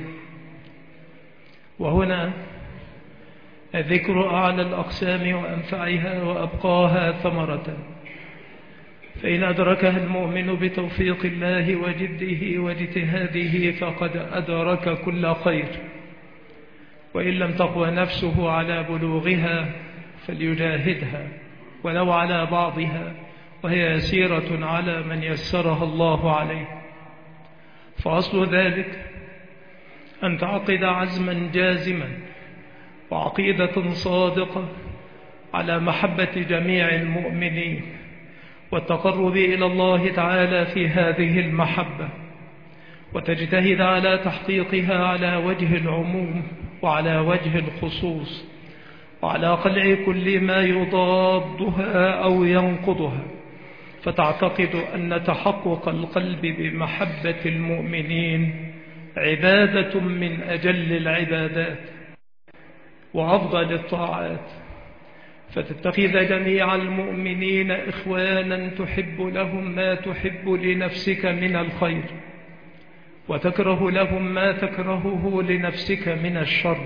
وهنا ذكر أعلى الأقسام وأنفعها وأبقاها ثمرة، فإن أدركها المؤمن بتوفيق الله وجده واجتهاده فقد أدرك كل خير، وإن لم تقوى نفسه على بلوغها فليجاهدها ولو على بعضها، وهي يسيرة على من يسرها الله عليه. فأصل ذلك أن تعقد عزما جازما وعقيدة صادقة على محبة جميع المؤمنين والتقرب إلى الله تعالى في هذه المحبة، وتجتهد على تحقيقها على وجه العموم وعلى وجه الخصوص، وعلى قلع كل ما يضادها أو ينقضها، فتعتقد أن تحقق القلب بمحبة المؤمنين عبادة من أجل العبادات وأفضل الطاعات، فتتخذ جميع المؤمنين إخوانا تحب لهم ما تحب لنفسك من الخير، وتكره لهم ما تكرهه لنفسك من الشر،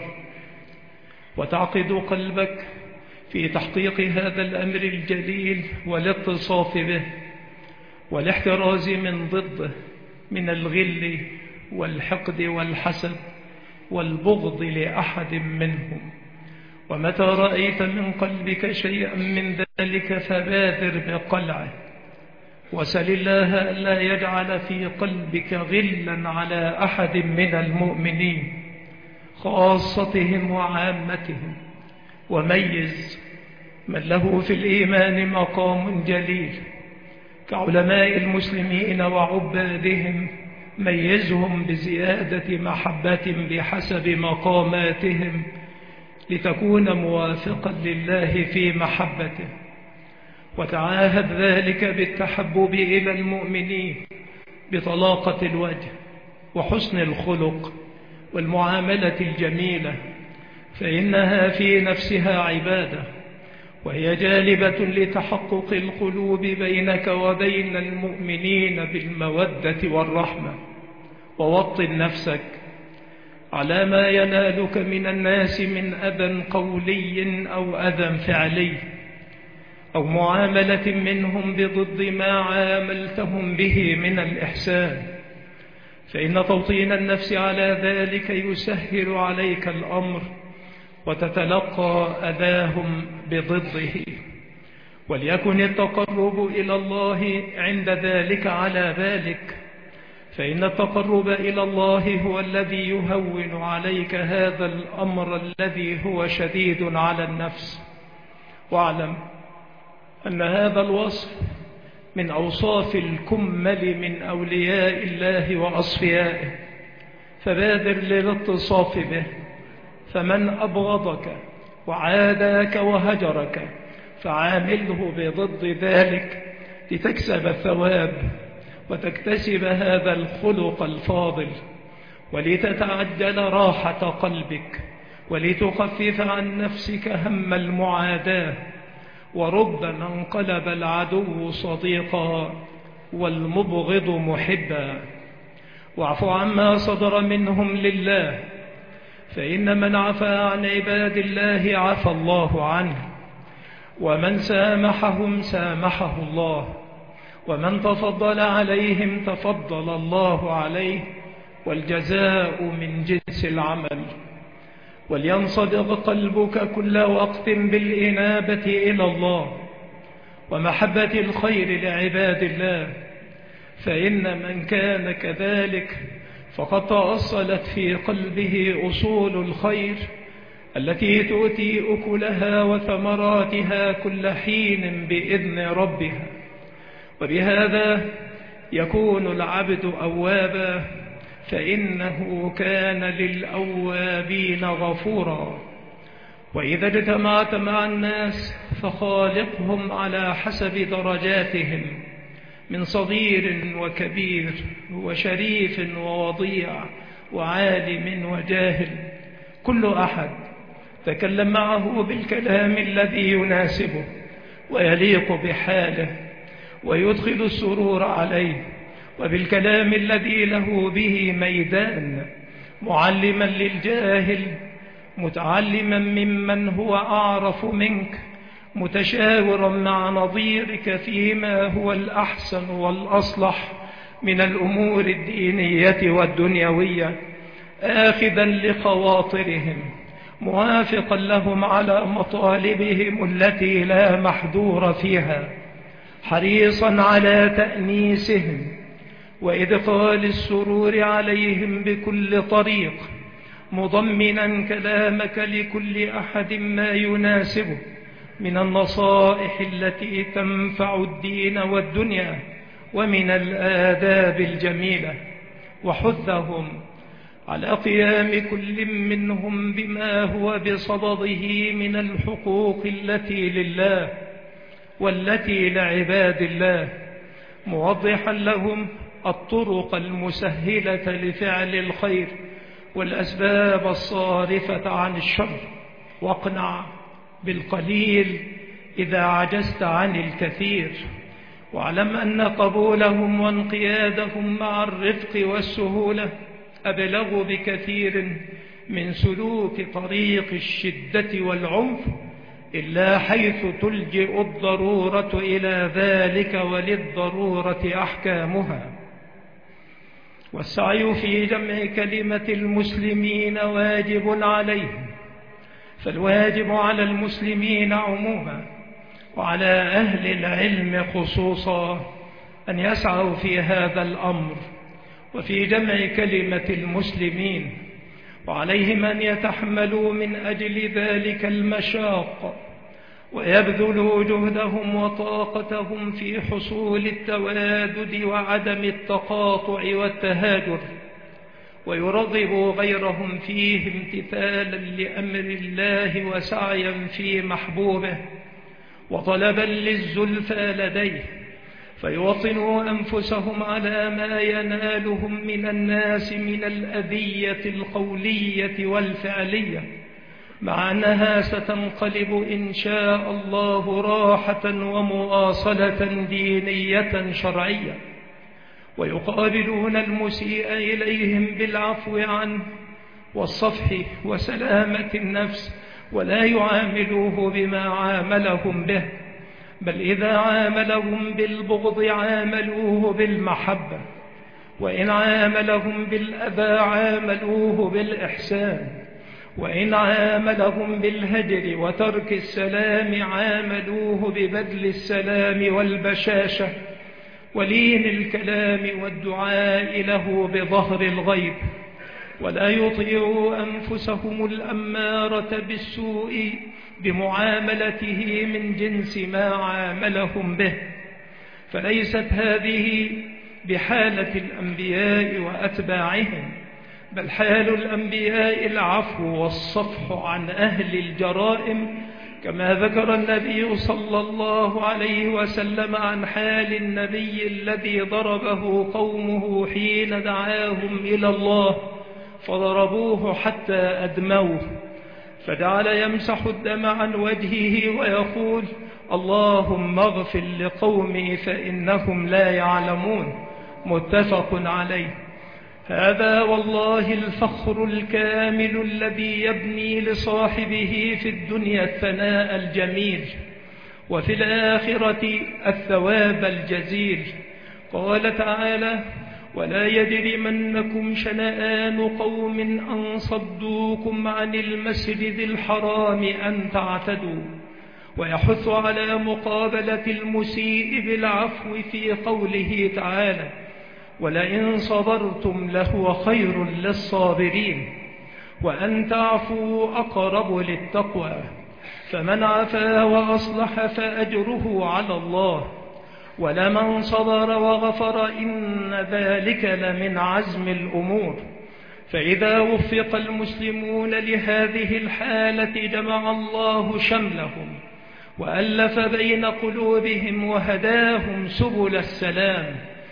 وتعقد قلبك في تحقيق هذا الأمر الجليل والاتصاف به والاحتراز من ضده من الغل والحقد والحسد والبغض لأحد منهم. ومتى رأيت من قلبك شيئا من ذلك فبادر بقلعه، وسل الله ألا يجعل في قلبك غلا على أحد من المؤمنين خاصتهم وعامتهم، وميز من له في الإيمان مقام جليل كعلماء المسلمين وعبادهم، ميزهم بزيادة محبة بحسب مقاماتهم لتكون موافقا لله في محبته. وتعاهد ذلك بالتحبب إلى المؤمنين بطلاقة الوجه وحسن الخلق والمعاملة الجميلة، فإنها في نفسها عبادة، وهي جالبة لتحقق القلوب بينك وبين المؤمنين بالمودة والرحمة. ووطن نفسك على ما ينالك من الناس من أذى قولي أو أذى فعلي أو معاملة منهم بضد ما عاملتهم به من الإحسان، فإن توطين النفس على ذلك يسهل عليك الأمر وتتلقى أذاهم بضده. وليكن التقرب إلى الله عند ذلك على بالك، فإن التقرب إلى الله هو الذي يهون عليك هذا الأمر الذي هو شديد على النفس. واعلم أن هذا الوصف من أوصاف الكمل من أولياء الله وأصفيائه، فبادر للاتصاف به. فمن أبغضك وعاداك وهجرك فعامله بضد ذلك لتكسب الثواب وتكتسب هذا الخلق الفاضل، ولتتعجل راحة قلبك، ولتخفف عن نفسك هم المعاداة. وربما انقلب العدو صديقا والمبغض محبا. واعف عما صدر منهم لله، فإن من عفا عن عباد الله عفى الله عنه، ومن سامحهم سامحه الله، ومن تفضل عليهم تفضل الله عليه، والجزاء من جنس العمل. ولينصدق قلبك كل وقت بالإنابة إلى الله ومحبة الخير لعباد الله، فإن من كان كذلك فقد تأصلت في قلبه أصول الخير التي تؤتي أكلها وثمراتها كل حين بإذن ربها. وبهذا يكون العبد أوابا، فإنه كان للأوابين غفورا. وإذا اجتمعت مع الناس فخالقهم على حسب درجاتهم من صغير وكبير وشريف ووضيع وعالم وجاهل، كل أحد تكلم معه بالكلام الذي يناسبه ويليق بحاله ويدخل السرور عليه، وبالكلام الذي له به ميدان، معلما للجاهل، متعلما ممن هو أعرف منك، متشاورا مع نظيرك فيما هو الأحسن والأصلح من الأمور الدينية والدنيوية، آخذا لخواطرهم، موافقا لهم على مطالبهم التي لا محذور فيها، حريصا على تأنيسهم وإدخال السرور عليهم بكل طريق، مضمنا كلامك لكل أحد ما يناسبه من النصائح التي تنفع الدين والدنيا ومن الآداب الجميلة، وحثهم على قيام كل منهم بما هو بصدده من الحقوق التي لله والتي لعباد الله، موضحا لهم الطرق المسهلة لفعل الخير والأسباب الصارفة عن الشر. واقنع بالقليل إذا عجزت عن الكثير، واعلم أن قبولهم وانقيادهم مع الرفق والسهولة أبلغ بكثير من سلوك طريق الشدة والعنف، إلا حيث تلجئ الضرورة إلى ذلك، وللضرورة أحكامها. والسعي في جمع كلمة المسلمين واجب عليهم، فالواجب على المسلمين عموما وعلى أهل العلم خصوصا أن يسعوا في هذا الأمر وفي جمع كلمة المسلمين، وعليهم أن يتحملوا من أجل ذلك المشاق ويبذلوا جهدهم وطاقتهم في حصول التوادد وعدم التقاطع والتهاجر، ويرغبوا غيرهم فيه امتثالا لأمر الله وسعيا في محبوبه وطلبا للزلفى لديه، فيوطنوا أنفسهم على ما ينالهم من الناس من الأذية القولية والفعلية، مع أنها ستنقلب إن شاء الله راحة ومواصلة دينية شرعية، ويقابلون المسيء إليهم بالعفو عنه والصفح وسلامة النفس، ولا يعاملوه بما عاملهم به، بل إذا عاملهم بالبغض عاملوه بالمحبة، وإن عاملهم بالأذى عاملوه بالإحسان، وإن عاملهم بالهجر وترك السلام عاملوه ببذل السلام والبشاشة ولين الكلام والدعاء له بظهر الغيب، ولا يطيعوا أنفسهم الأمارة بالسوء بمعاملته من جنس ما عاملهم به. فليست هذه بحالة الأنبياء وأتباعهم، بل حال الأنبياء العفو والصفح عن أهل الجرائم، كما ذكر النبي صلى الله عليه وسلم عن حال النبي الذي ضربه قومه حين دعاهم إلى الله فضربوه حتى أدموه، فجعل يمسح الدم عن وجهه ويقول: اللهم اغفر لقومي فإنهم لا يعلمون. متفق عليه. هذا والله الفخر الكامل الذي يبني لصاحبه في الدنيا الثناء الجميل، وفي الآخرة الثواب الجزيل. قال تعالى: ولا يجرمنكم شنآن قوم أن صدوكم عن المسجد الحرام أن تعتدوا، ويحث على مقابلة المسيء بالعفو في قوله تعالى: ولئن صبرتم لهو خير للصابرين، وأن تعفوا أقرب للتقوى، فمن عفا وأصلح فأجره على الله، ولمن صبر وغفر إن ذلك لمن عزم الأمور. فإذا وفق المسلمون لهذه الحالة جمع الله شملهم وألف بين قلوبهم وهداهم سبل السلام،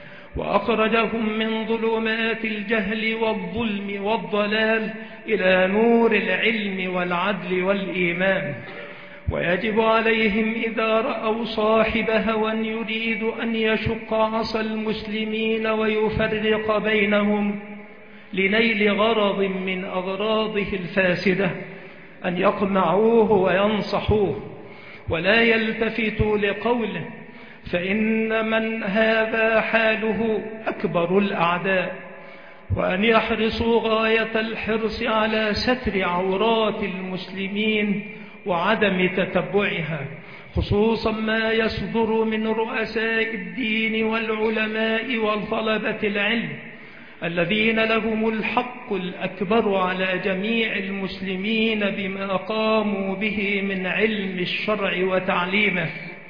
وأخرجهم من ظلمات الجهل والظلم والضلال إلى نور العلم والعدل والإيمان. ويجب عليهم إذا رأوا صاحب هوى يريد أن يشق عصا المسلمين ويفرق بينهم لنيل غرض من أغراضه الفاسدة أن يقمعوه وينصحوه، ولا يلتفتوا لقوله، فإن من هذا حاله أكبر الأعداء، وأن يحرصوا غاية الحرص على ستر عورات المسلمين وعدم تتبعها، خصوصا ما يصدر من رؤساء الدين والعلماء وطلبة العلم الذين لهم الحق الأكبر على جميع المسلمين بما قاموا به من علم الشرع وتعليمه،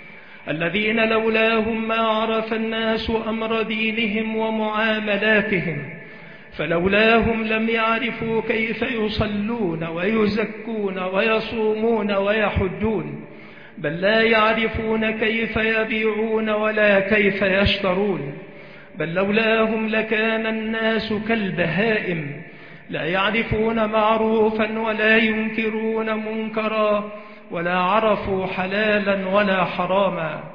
الذين لولاهم ما عرف الناس أمر دينهم ومعاملاتهم، فلولاهم لم يعرفوا كيف يصلون ويزكون ويصومون ويحجون، بل لا يعرفون كيف يبيعون ولا كيف يشترون، بل لولاهم لكان الناس كالبهائم لا يعرفون معروفا ولا ينكرون منكرا، ولا عرفوا حلالا ولا حراما.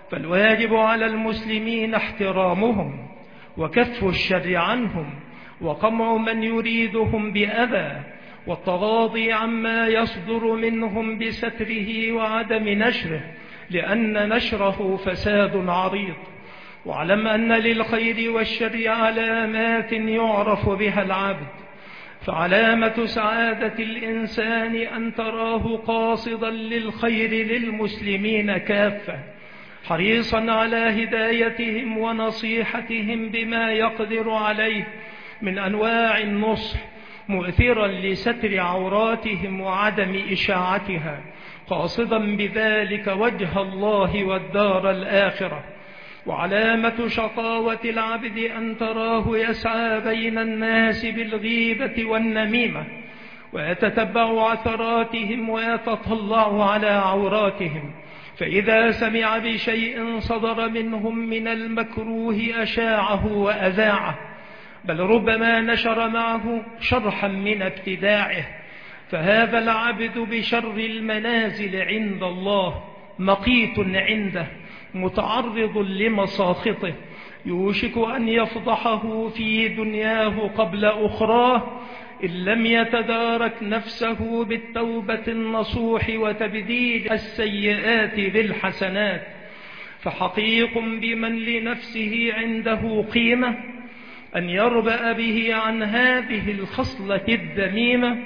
فالواجب على المسلمين احترامهم وكف الشر عنهم وقمع من يريدهم بأذى والتغاضي عما يصدر منهم بستره وعدم نشره، لأن نشره فساد عريض. واعلم أن للخير والشر علامات يعرف بها العبد، فعلامة سعادة الإنسان أن تراه قاصدا للخير للمسلمين كافة، حريصا على هدايتهم ونصيحتهم بما يقدر عليه من أنواع النصح، مؤثرا لستر عوراتهم وعدم إشاعتها، قاصدا بذلك وجه الله والدار الآخرة. وعلامة شقاوة العبد أن تراه يسعى بين الناس بالغيبة والنميمة، ويتتبع عثراتهم ويتطلع على عوراتهم، فإذا سمع بشيء صدر منهم من المكروه أشاعه وأذاعه، بل ربما نشر معه شرحا من ابتداعه. فهذا العبد بشر المنازل عند الله، مقيت عنده، متعرض لمساخطه، يوشك أن يفضحه في دنياه قبل أخراه إن لم يتدارك نفسه بالتوبة النصوح وتبديل السيئات بالحسنات. فحقيق بمن لنفسه عنده قيمة أن يربأ به عن هذه الخصلة الذميمة،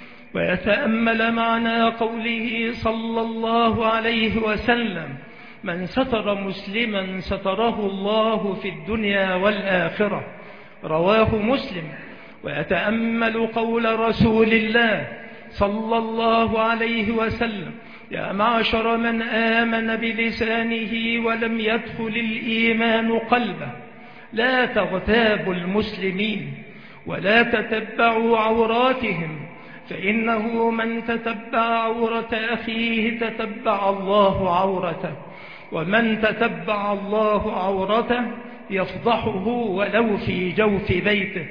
ويتأمل معنى قوله صلى الله عليه وسلم: من ستر مسلما ستره الله في الدنيا والآخرة، رواه مسلم. ويتأمل قول رسول الله صلى الله عليه وسلم: يا معشر من آمن بلسانه ولم يدخل الإيمان قلبه، لا تغتابوا المسلمين ولا تتبعوا عوراتهم، فإنه من تتبع عورة أخيه تتبع الله عورته، ومن تتبع الله عورته يفضحه ولو في جوف بيته.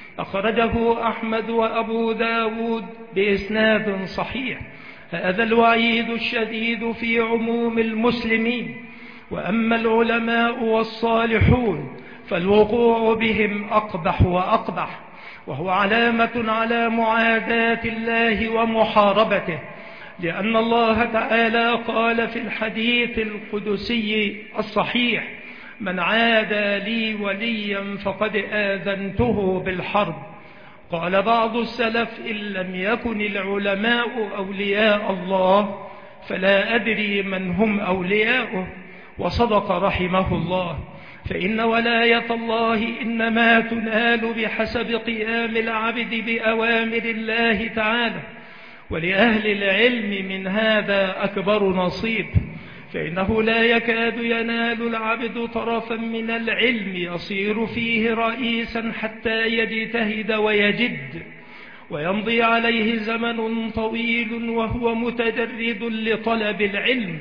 أخرجه أحمد وأبو داود بإسناد صحيح. هذا الوعيد الشديد في عموم المسلمين. وأما العلماء والصالحون فالوقوع بهم أقبح وأقبح، وهو علامة على معاداة الله ومحاربته، لأن الله تعالى قال في الحديث القدسي الصحيح: من عادى لي وليا فقد آذنته بالحرب. قال بعض السلف: إن لم يكن العلماء أولياء الله فلا أدري من هم أولياؤه. وصدق رحمه الله، فإن ولاية الله إنما تنال بحسب قيام العبد بأوامر الله تعالى، ولأهل العلم من هذا أكبر نصيب، فإنه لا يكاد ينال العبد طرفا من العلم يصير فيه رئيسا حتى يجتهد ويجد، ويمضي عليه زمن طويل وهو متجرد لطلب العلم،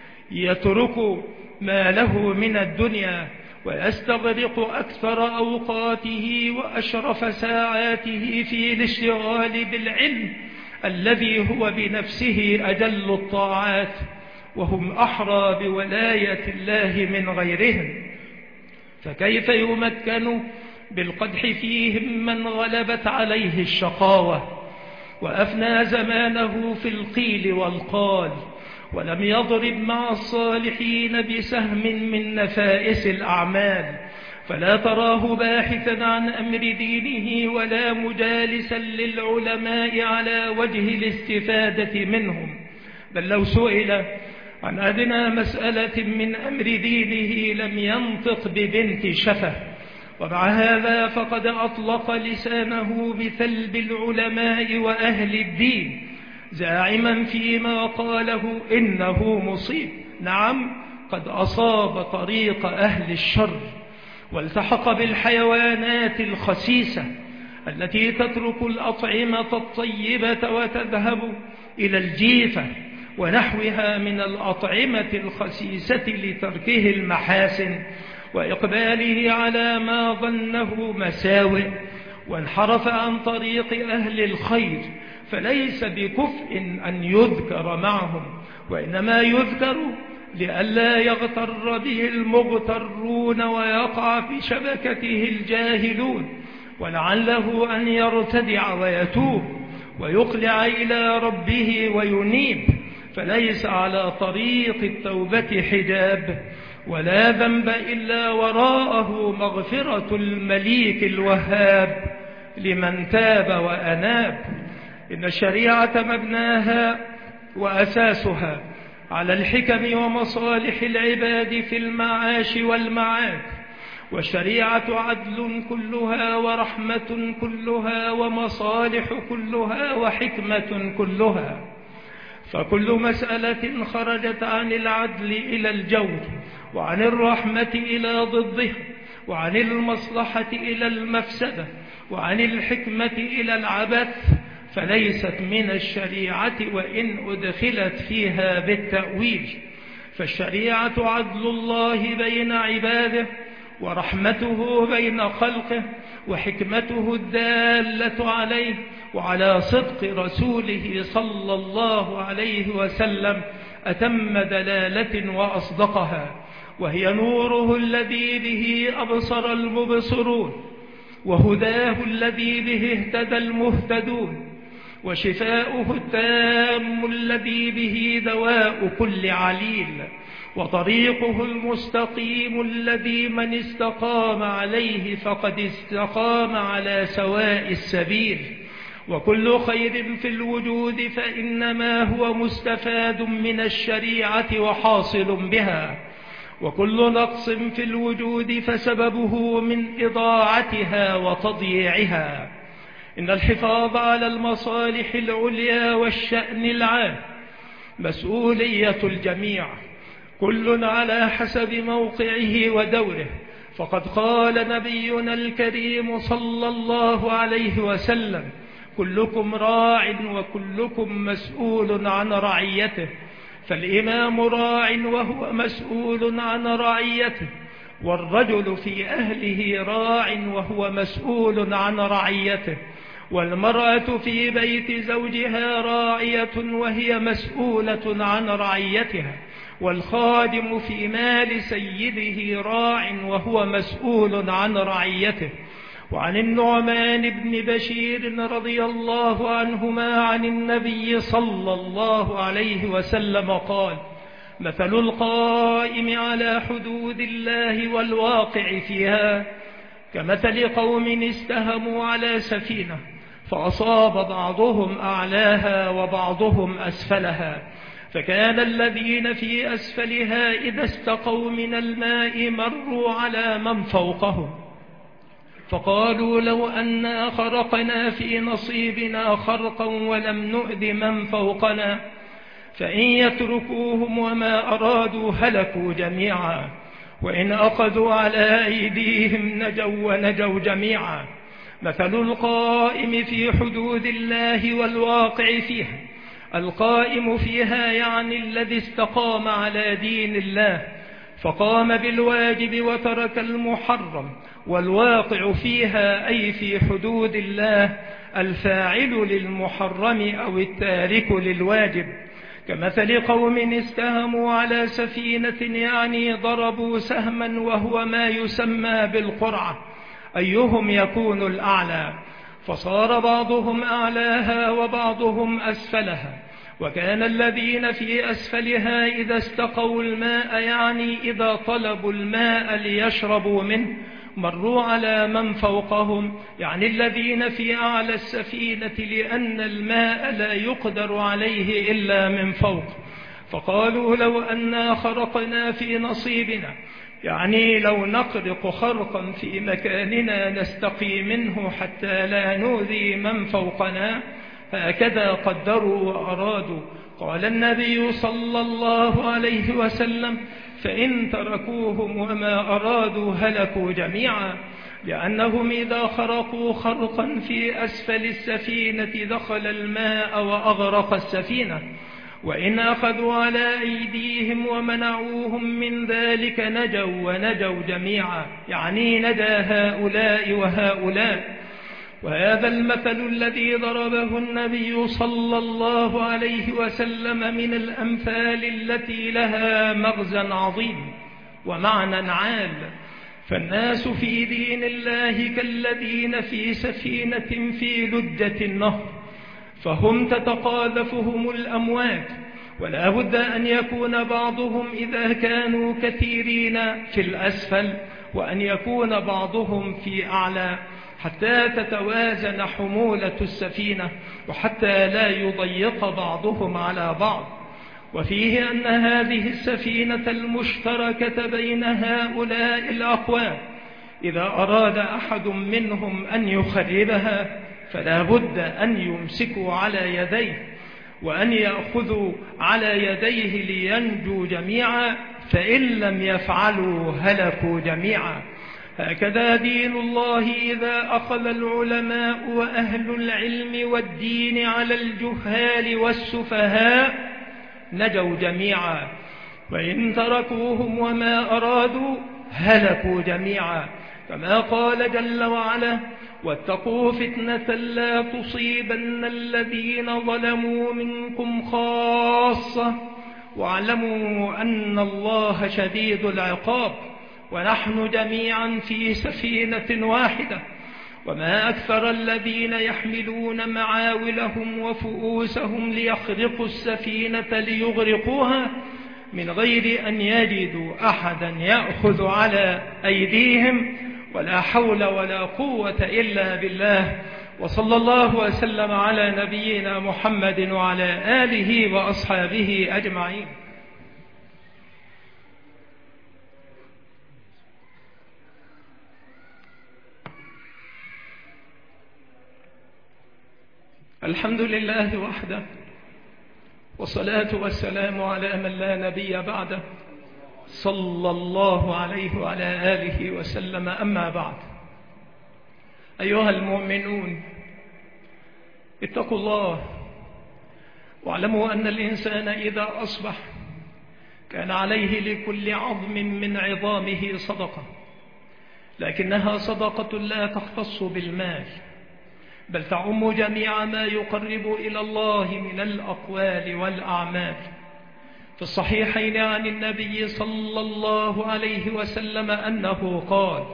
يترك ما له من الدنيا ويستغرق أكثر أوقاته وأشرف ساعاته في الاشتغال بالعلم الذي هو بنفسه أجل الطاعات، وهم أحرى بولاية الله من غيرهم. فكيف يمكن بالقدح فيهم من غلبت عليه الشقاوة وأفنى زمانه في القيل والقال، ولم يضرب مع الصالحين بسهم من نفائس الأعمال، فلا تراه باحثا عن أمر دينه ولا مجالسا للعلماء على وجه الاستفادة منهم، بل لو سئل عن أدنى مسألة من أمر دينه لم ينطق ببنت شفة. ومع هذا فقد أطلق لسانه بثلب العلماء وأهل الدين، زاعما فيما قاله إنه مصيب. نعم، قد أصاب طريق أهل الشر، والتحق بالحيوانات الخسيسة التي تترك الأطعمة الطيبة وتذهب إلى الجيفة ونحوها من الأطعمة الخسيسة لتركه المحاسن وإقباله على ما ظنه مساوئ، وانحرف عن طريق أهل الخير، فليس بكفء أن يذكر معهم، وإنما يذكر لئلا يغتر به المغترون ويقع في شبكته الجاهلون، ولعله أن يرتدع ويتوب ويقلع إلى ربه وينيب، فليس على طريق التوبة حجاب، ولا ذنب إلا وراءه مغفرة المليك الوهاب لمن تاب وأناب. إن الشريعة مبناها وأساسها على الحكم ومصالح العباد في المعاش والمعاد، والشريعة عدل كلها ورحمة كلها ومصالح كلها وحكمة كلها، فكل مسألة خرجت عن العدل إلى الجور، وعن الرحمة إلى ضده، وعن المصلحة إلى المفسدة، وعن الحكمة إلى العبث، فليست من الشريعة وإن أدخلت فيها بالتأويل. فالشريعة عدل الله بين عباده، ورحمته بين خلقه، وحكمته الدالة عليه وعلى صدق رسوله صلى الله عليه وسلم أتم دلالة وأصدقها، وهي نوره الذي به أبصر المبصرون، وهداه الذي به اهتدى المهتدون، وشفاؤه التام الذي به دواء كل عليل، وطريقه المستقيم الذي من استقام عليه فقد استقام على سواء السبيل. وكل خير في الوجود فإنما هو مستفاد من الشريعة وحاصل بها، وكل نقص في الوجود فسببه من إضاعتها وتضييعها. إن الحفاظ على المصالح العليا والشأن العام مسؤولية الجميع، كل على حسب موقعه ودوره. فقد قال نبينا الكريم صلى الله عليه وسلم: كلكم راع وكلكم مسؤول عن رعيته، فالإمام راع وهو مسؤول عن رعيته، والرجل في أهله راع وهو مسؤول عن رعيته، والمرأة في بيت زوجها راعية وهي مسؤولة عن رعيتها، والخادم في مال سيده راع وهو مسؤول عن رعيته. وعن النعمان بن بشير رضي الله عنهما عن النبي صلى الله عليه وسلم قال: مثل القائم على حدود الله والواقع فيها كمثل قوم استهموا على سفينة فأصاب بعضهم أعلاها وبعضهم أسفلها، فكان الذين في أسفلها إذا استقوا من الماء مروا على من فوقهم فقالوا: لو أنا خرقنا في نصيبنا خرقا ولم نؤذ من فوقنا، فإن يتركوهم وما أرادوا هلكوا جميعا، وإن أخذوا على أيديهم نجوا ونجوا جميعا. مثل القائم في حدود الله والواقع فيها: القائم فيها يعني الذي استقام على دين الله فقام بالواجب وترك المحرم، والواقع فيها أي في حدود الله الفاعل للمحرم أو التارك للواجب. كمثل قوم استهموا على سفينة يعني ضربوا سهما وهو ما يسمى بالقرعة أيهم يكون الأعلى، فصار بعضهم أعلاها وبعضهم أسفلها، وكان الذين في أسفلها إذا استقوا الماء يعني إذا طلبوا الماء ليشربوا منه مروا على من فوقهم يعني الذين في أعلى السفينة، لأن الماء لا يقدر عليه إلا من فوق، فقالوا: لو أنا خرقنا في نصيبنا يعني لو نخرق خرقا في مكاننا نستقي منه حتى لا نؤذي من فوقنا، هكذا قدروا وأرادوا. قال النبي صلى الله عليه وسلم: فإن تركوهم وما أرادوا هلكوا جميعا، لأنهم إذا خرقوا خرقا في أسفل السفينة دخل الماء وأغرق السفينة، وإن أخذوا على أيديهم ومنعوهم من ذلك نجوا ونجوا جميعا، يعني نجا هؤلاء وهؤلاء. وهذا المثل الذي ضربه النبي صلى الله عليه وسلم من الأمثال التي لها مغزى عظيم ومعنى عال. فالناس في دين الله كالذين في سفينة في لجة النهر، فهم تتقاذفهم الأمواج، ولا بد أن يكون بعضهم إذا كانوا كثيرين في الأسفل، وأن يكون بعضهم في أعلى، حتى تتوازن حمولة السفينة، وحتى لا يضيق بعضهم على بعض. وفيه أن هذه السفينة المشتركة بين هؤلاء الأقوام إذا أراد أحد منهم أن يخربها فلا بد أن يمسكوا على يديه، وأن يأخذوا على يديه لينجوا جميعا، فإن لم يفعلوا هلكوا جميعا. هكذا دين الله إذا أخذ العلماء وأهل العلم والدين على الجهال والسفهاء نجوا جميعا، وإن تركوهم وما أرادوا هلكوا جميعا، كما قال جل وعلا: واتقوا فتنة لا تصيبن الذين ظلموا منكم خاصة واعلموا أن الله شديد العقاب. ونحن جميعا في سفينة واحدة، وما أكثر الذين يحملون معاولهم وفؤوسهم ليخرقوا السفينة ليغرقوها من غير أن يجدوا أحدا يأخذ على أيديهم، ولا حول ولا قوة إلا بالله. وصلى الله وسلم على نبينا محمد وعلى آله وأصحابه أجمعين. الحمد لله وحده، والصلاة والسلام على من لا نبي بعده، صلى الله عليه وعلى آله وسلم. أما بعد، أيها المؤمنون، اتقوا الله واعلموا أن الإنسان إذا أصبح كان عليه لكل عظم من عظامه صدقة، لكنها صدقة لا تختص بالمال، بل تعم جميع ما يقرب إلى الله من الأقوال والأعمال. في الصحيحين عن النبي صلى الله عليه وسلم أنه قال: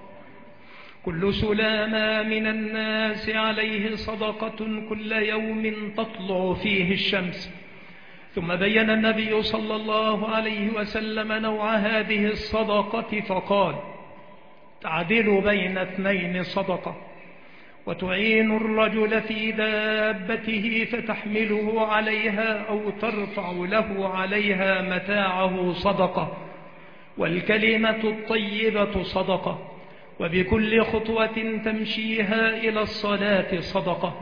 كل سلام من الناس عليه صدقة كل يوم تطلع فيه الشمس. ثم بين النبي صلى الله عليه وسلم نوع هذه الصدقة فقال: تعدل بين اثنين صدقة، وتعين الرجل في دابته فتحمله عليها أو ترفع له عليها متاعه صدقة، والكلمة الطيبة صدقة، وبكل خطوة تمشيها إلى الصلاة صدقة،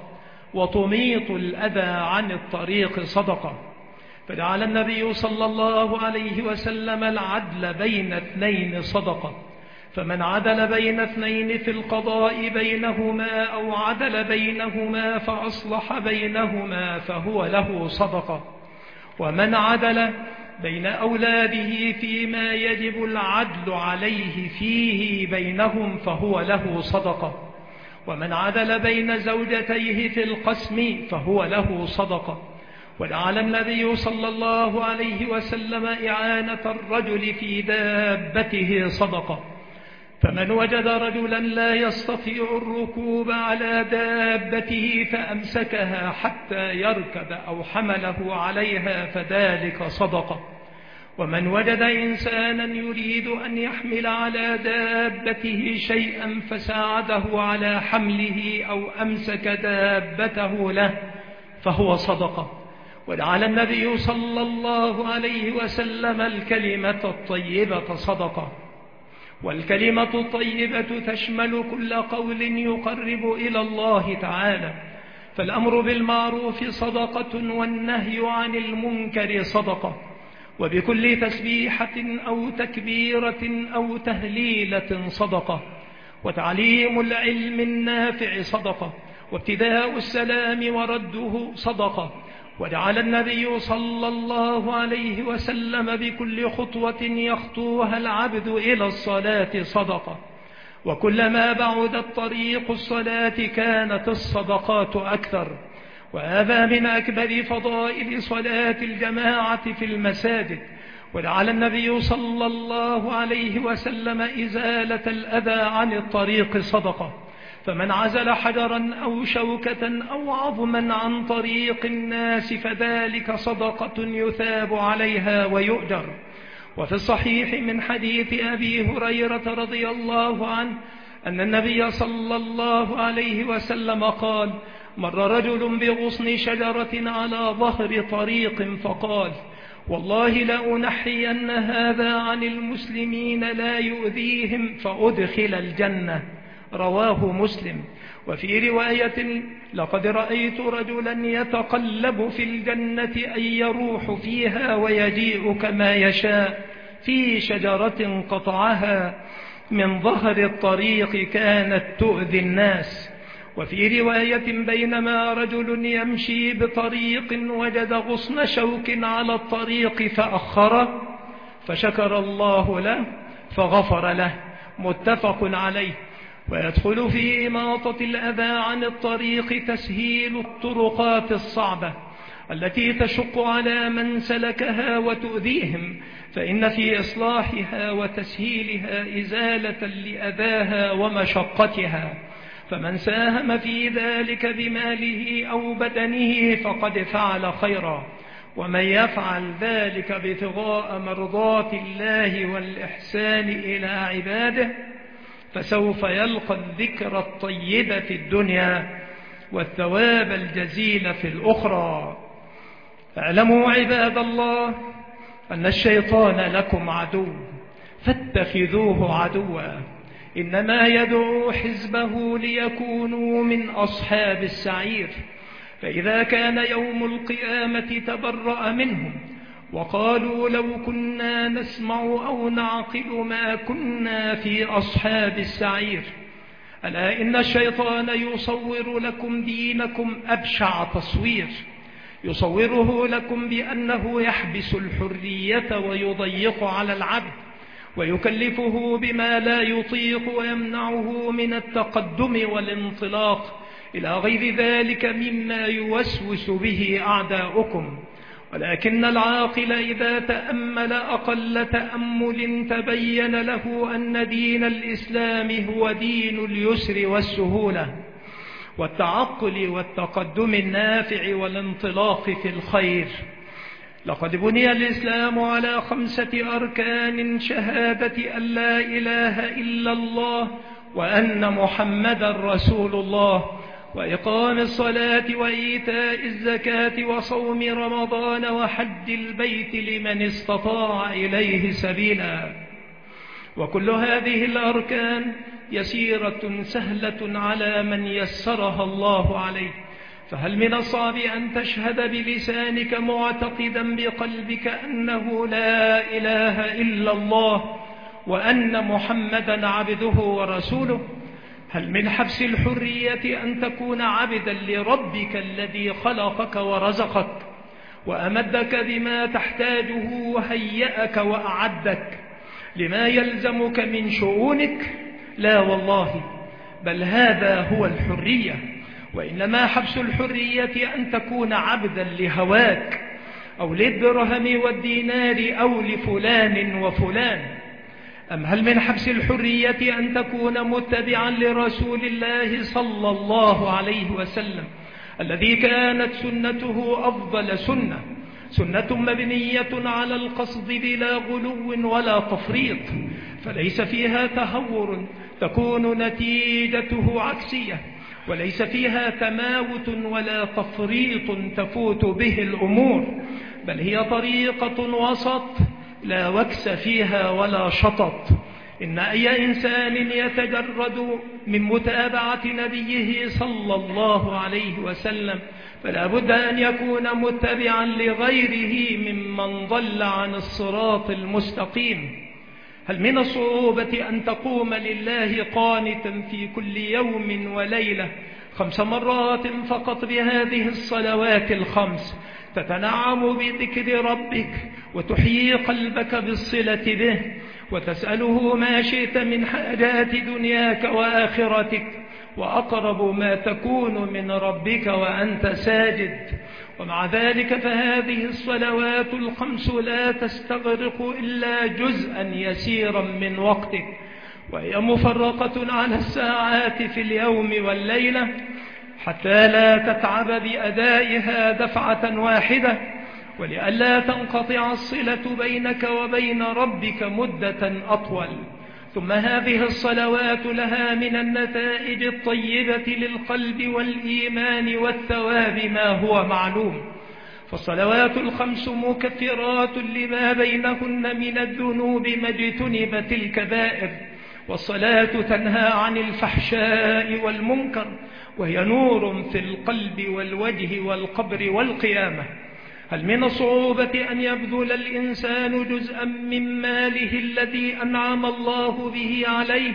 وتميط الأذى عن الطريق صدقة. فجعل النبي صلى الله عليه وسلم العدل بين اثنين صدقة، فمن عدل بين اثنين في القضاء بينهما أو عدل بينهما فأصلح بينهما فهو له صدقة، ومن عدل بين أولاده فيما يجب العدل عليه فيه بينهم فهو له صدقة، ومن عدل بين زوجتيه في القسم فهو له صدقة. وجعل النبي صلى الله عليه وسلم إعانة الرجل في دابته صدقة، فمن وجد رجلا لا يستطيع الركوب على دابته فأمسكها حتى يركب أو حمله عليها فذلك صدقة، ومن وجد إنسانا يريد أن يحمل على دابته شيئا فساعده على حمله أو أمسك دابته له فهو صدقة. وجعل النبي صلى الله عليه وسلم الكلمة الطيبة صدقة، والكلمة الطيبة تشمل كل قول يقرب إلى الله تعالى، فالأمر بالمعروف صدقة، والنهي عن المنكر صدقة، وبكل تسبيحة أو تكبيرة أو تهليلة صدقة، وتعليم العلم النافع صدقة، وابتداء السلام ورده صدقة. وجعل النبي صلى الله عليه وسلم بكل خطوة يخطوها العبد إلى الصلاة صدقة، وكلما بعد الطريق الصلاة كانت الصدقات أكثر. وهذا من أكبر فضائل صلاة الجماعة في المساجد. ولعل النبي صلى الله عليه وسلم إزالة الأذى عن الطريق صدقة، فمن عزل حجرا أو شوكة أو عظما عن طريق الناس فذلك صدقة يثاب عليها ويؤجر. وفي الصحيح من حديث أبي هريرة رضي الله عنه أن النبي صلى الله عليه وسلم قال: مر رجل بغصن شجرة على ظهر طريق فقال: والله لأنحين هذا عن المسلمين لا يؤذيهم فأدخل الجنة. رواه مسلم. وفي رواية: لقد رأيت رجلا يتقلب في الجنة أي يروح فيها ويجيء كما يشاء في شجرة قطعها من ظهر الطريق كانت تؤذي الناس. وفي رواية: بينما رجل يمشي بطريق وجد غصن شوك على الطريق فأخره فشكر الله له فغفر له. متفق عليه. ويدخل في إماطة الأذى عن الطريق تسهيل الطرقات الصعبة التي تشق على من سلكها وتؤذيهم، فإن في إصلاحها وتسهيلها إزالة لأذاها ومشقتها، فمن ساهم في ذلك بماله أو بدنه فقد فعل خيرا، ومن يفعل ذلك ابتغاء مرضات الله والإحسان إلى عباده فسوف يلقى الذكر الطيب في الدنيا والثواب الجزيل في الأخرى. اعلموا عباد الله أن الشيطان لكم عدو فاتخذوه عدوا، إنما يدعو حزبه ليكونوا من أصحاب السعير، فإذا كان يوم القيامة تبرأ منهم وقالوا لو كنا نسمع أو نعقل ما كنا في أصحاب السعير. ألا إن الشيطان يصور لكم دينكم أبشع تصوير، يصوره لكم بأنه يحبس الحرية ويضيق على العبد ويكلفه بما لا يطيق ويمنعه من التقدم والانطلاق إلى غير ذلك مما يوسوس به أعداؤكم. ولكن العاقل إذا تأمل أقل تأمل تبين له أن دين الإسلام هو دين اليسر والسهولة والتعقل والتقدم النافع والانطلاق في الخير. لقد بني الإسلام على 5 أركان: شهادة أن لا إله إلا الله وأن محمدا رسول الله، وإقام الصلاة وإيتاء الزكاة وصوم رمضان وحج البيت لمن استطاع إليه سبيلا. وكل هذه الأركان يسيرة سهلة على من يسرها الله عليه، فهل من الصعب أن تشهد بلسانك معتقدا بقلبك أنه لا إله إلا الله وأن محمدا عبده ورسوله؟ هل من حبس الحرية أن تكون عبدا لربك الذي خلقك ورزقك وأمدك بما تحتاجه وهيأك وأعدك لما يلزمك من شؤونك؟ لا والله، بل هذا هو الحرية. وإنما حبس الحرية أن تكون عبدا لهواك أو للدرهم والدينار أو لفلان وفلان. أم هل من حبس الحرية أن تكون متبعا لرسول الله صلى الله عليه وسلم الذي كانت سنته أفضل سنة مبنية على القصد بلا غلو ولا تفريط، فليس فيها تهور تكون نتيجته عكسية، وليس فيها تماوت ولا تفريط تفوت به الأمور، بل هي طريقة وسط لا وكس فيها ولا شطط. إن أي إنسان يتجرد من متابعة نبيه صلى الله عليه وسلم فلا بد أن يكون متبعا لغيره ممن ضل عن الصراط المستقيم. هل من الصعوبة أن تقوم لله قانتا في كل يوم وليلة 5 مرات فقط بهذه الصلوات ال5، تتنعم بذكر ربك وتحيي قلبك بالصلة به وتسأله ما شئت من حاجات دنياك وآخرتك، وأقرب ما تكون من ربك وأنت ساجد. ومع ذلك فهذه الصلوات الخمس لا تستغرق إلا جزءا يسيرا من وقتك، وهي مفرقة على الساعات في اليوم والليلة، حتى لا تتعب بأدائها دفعة واحدة، ولئلا تنقطع الصلة بينك وبين ربك مدة أطول. ثم هذه الصلوات لها من النتائج الطيبة للقلب والإيمان والثواب ما هو معلوم. فالصلوات الخمس مكفرات لما بينهن من الذنوب ما اجتنبت الكبائر، والصلاة تنهى عن الفحشاء والمنكر، وهي نور في القلب والوجه والقبر والقيامة. هل من الصعوبة أن يبذل الإنسان جزءا من ماله الذي أنعم الله به عليه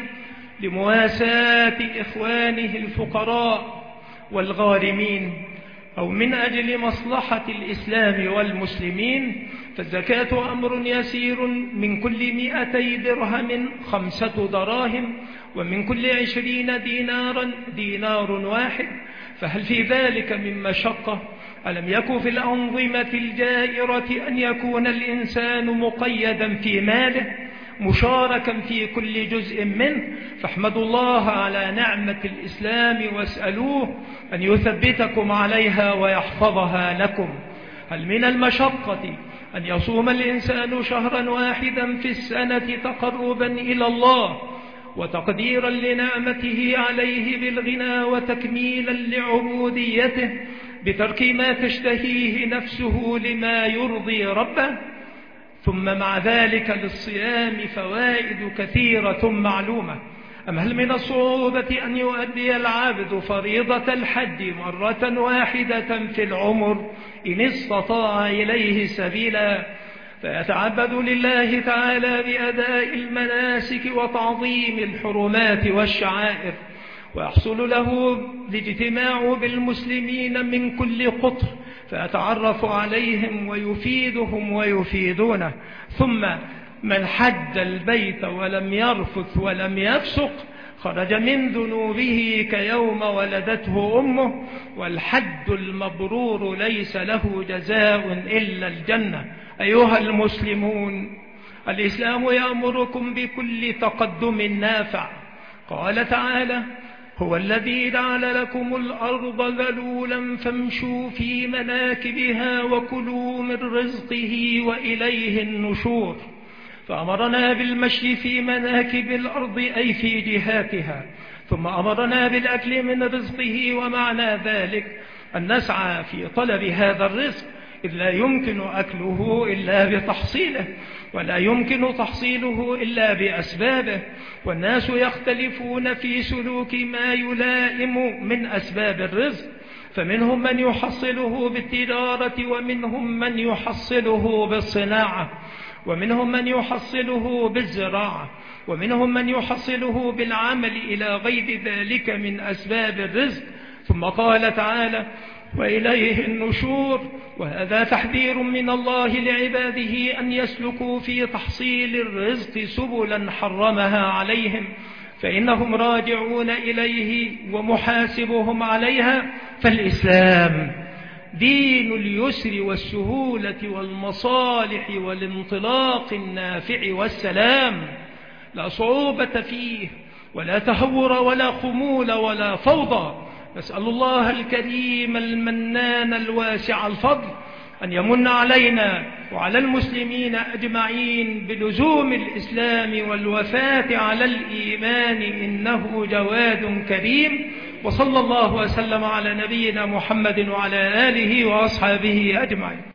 لمواساة إخوانه الفقراء والغارمين، أو من أجل مصلحة الإسلام والمسلمين؟ فالزكاة أمر يسير، من كل 200 درهم 5 دراهم، ومن كل 20 دينارا دينار واحد. فهل في ذلك من مشقة؟ ألم يكن في الأنظمة الجائرة أن يكون الإنسان مقيدا في ماله مشاركا في كل جزء منه؟ فاحمدوا الله على نعمة الإسلام واسألوه أن يثبتكم عليها ويحفظها لكم. هل من المشقة أن يصوم الإنسان شهرا واحدا في السنة تقربا إلى الله وتقديرا لنعمته عليه بالغنى وتكميلا لعبوديته بترك ما تشتهيه نفسه لما يرضي ربه؟ ثم مع ذلك للصيام فوائد كثيرة معلومة. أم هل من الصعوبة أن يؤدي العبد فريضة الحج مرة واحدة في العمر إن استطاع إليه سبيلا، فيتعبد لله تعالى بأداء المناسك وتعظيم الحرمات والشعائر، ويحصل له الاجتماع بالمسلمين من كل قطر فيتعرف عليهم ويفيدهم ويفيدونه؟ ثم من حج البيت ولم يرفث ولم يفسق خرج من ذنوبه كيوم ولدته أمه، والحج المبرور ليس له جزاء إلا الجنة. أيها المسلمون، الإسلام يأمركم بكل تقدم نافع. قال تعالى: هو الذي جعل لكم الأرض ذلولا فامشوا في مناكبها وكلوا من رزقه وإليه النشور. فأمرنا بالمشي في مناكب الأرض أي في جهاتها، ثم أمرنا بالأكل من رزقه، ومعنى ذلك أن نسعى في طلب هذا الرزق، إذ لا يمكن أكله إلا بتحصيله، ولا يمكن تحصيله إلا بأسبابه. والناس يختلفون في سلوك ما يلائم من أسباب الرزق، فمنهم من يحصله بالتجارة، ومنهم من يحصله بالصناعة، ومنهم من يحصله بالزراعة، ومنهم من يحصله بالعمل إلى غير ذلك من أسباب الرزق. ثم قال تعالى: وإليه النشور. وهذا تحذير من الله لعباده أن يسلكوا في تحصيل الرزق سبلا حرمها عليهم، فإنهم راجعون إليه ومحاسبهم عليها. فالإسلام دين اليسر والسهولة والمصالح والانطلاق النافع والسلام، لا صعوبة فيه ولا تهور ولا خمول ولا فوضى. نسأل الله الكريم المنان الواسع الفضل أن يمن علينا وعلى المسلمين أجمعين بلزوم الإسلام والوفاة على الإيمان، إنه جواد كريم. وصلى الله وسلم على نبينا محمد وعلى آله وأصحابه أجمعين.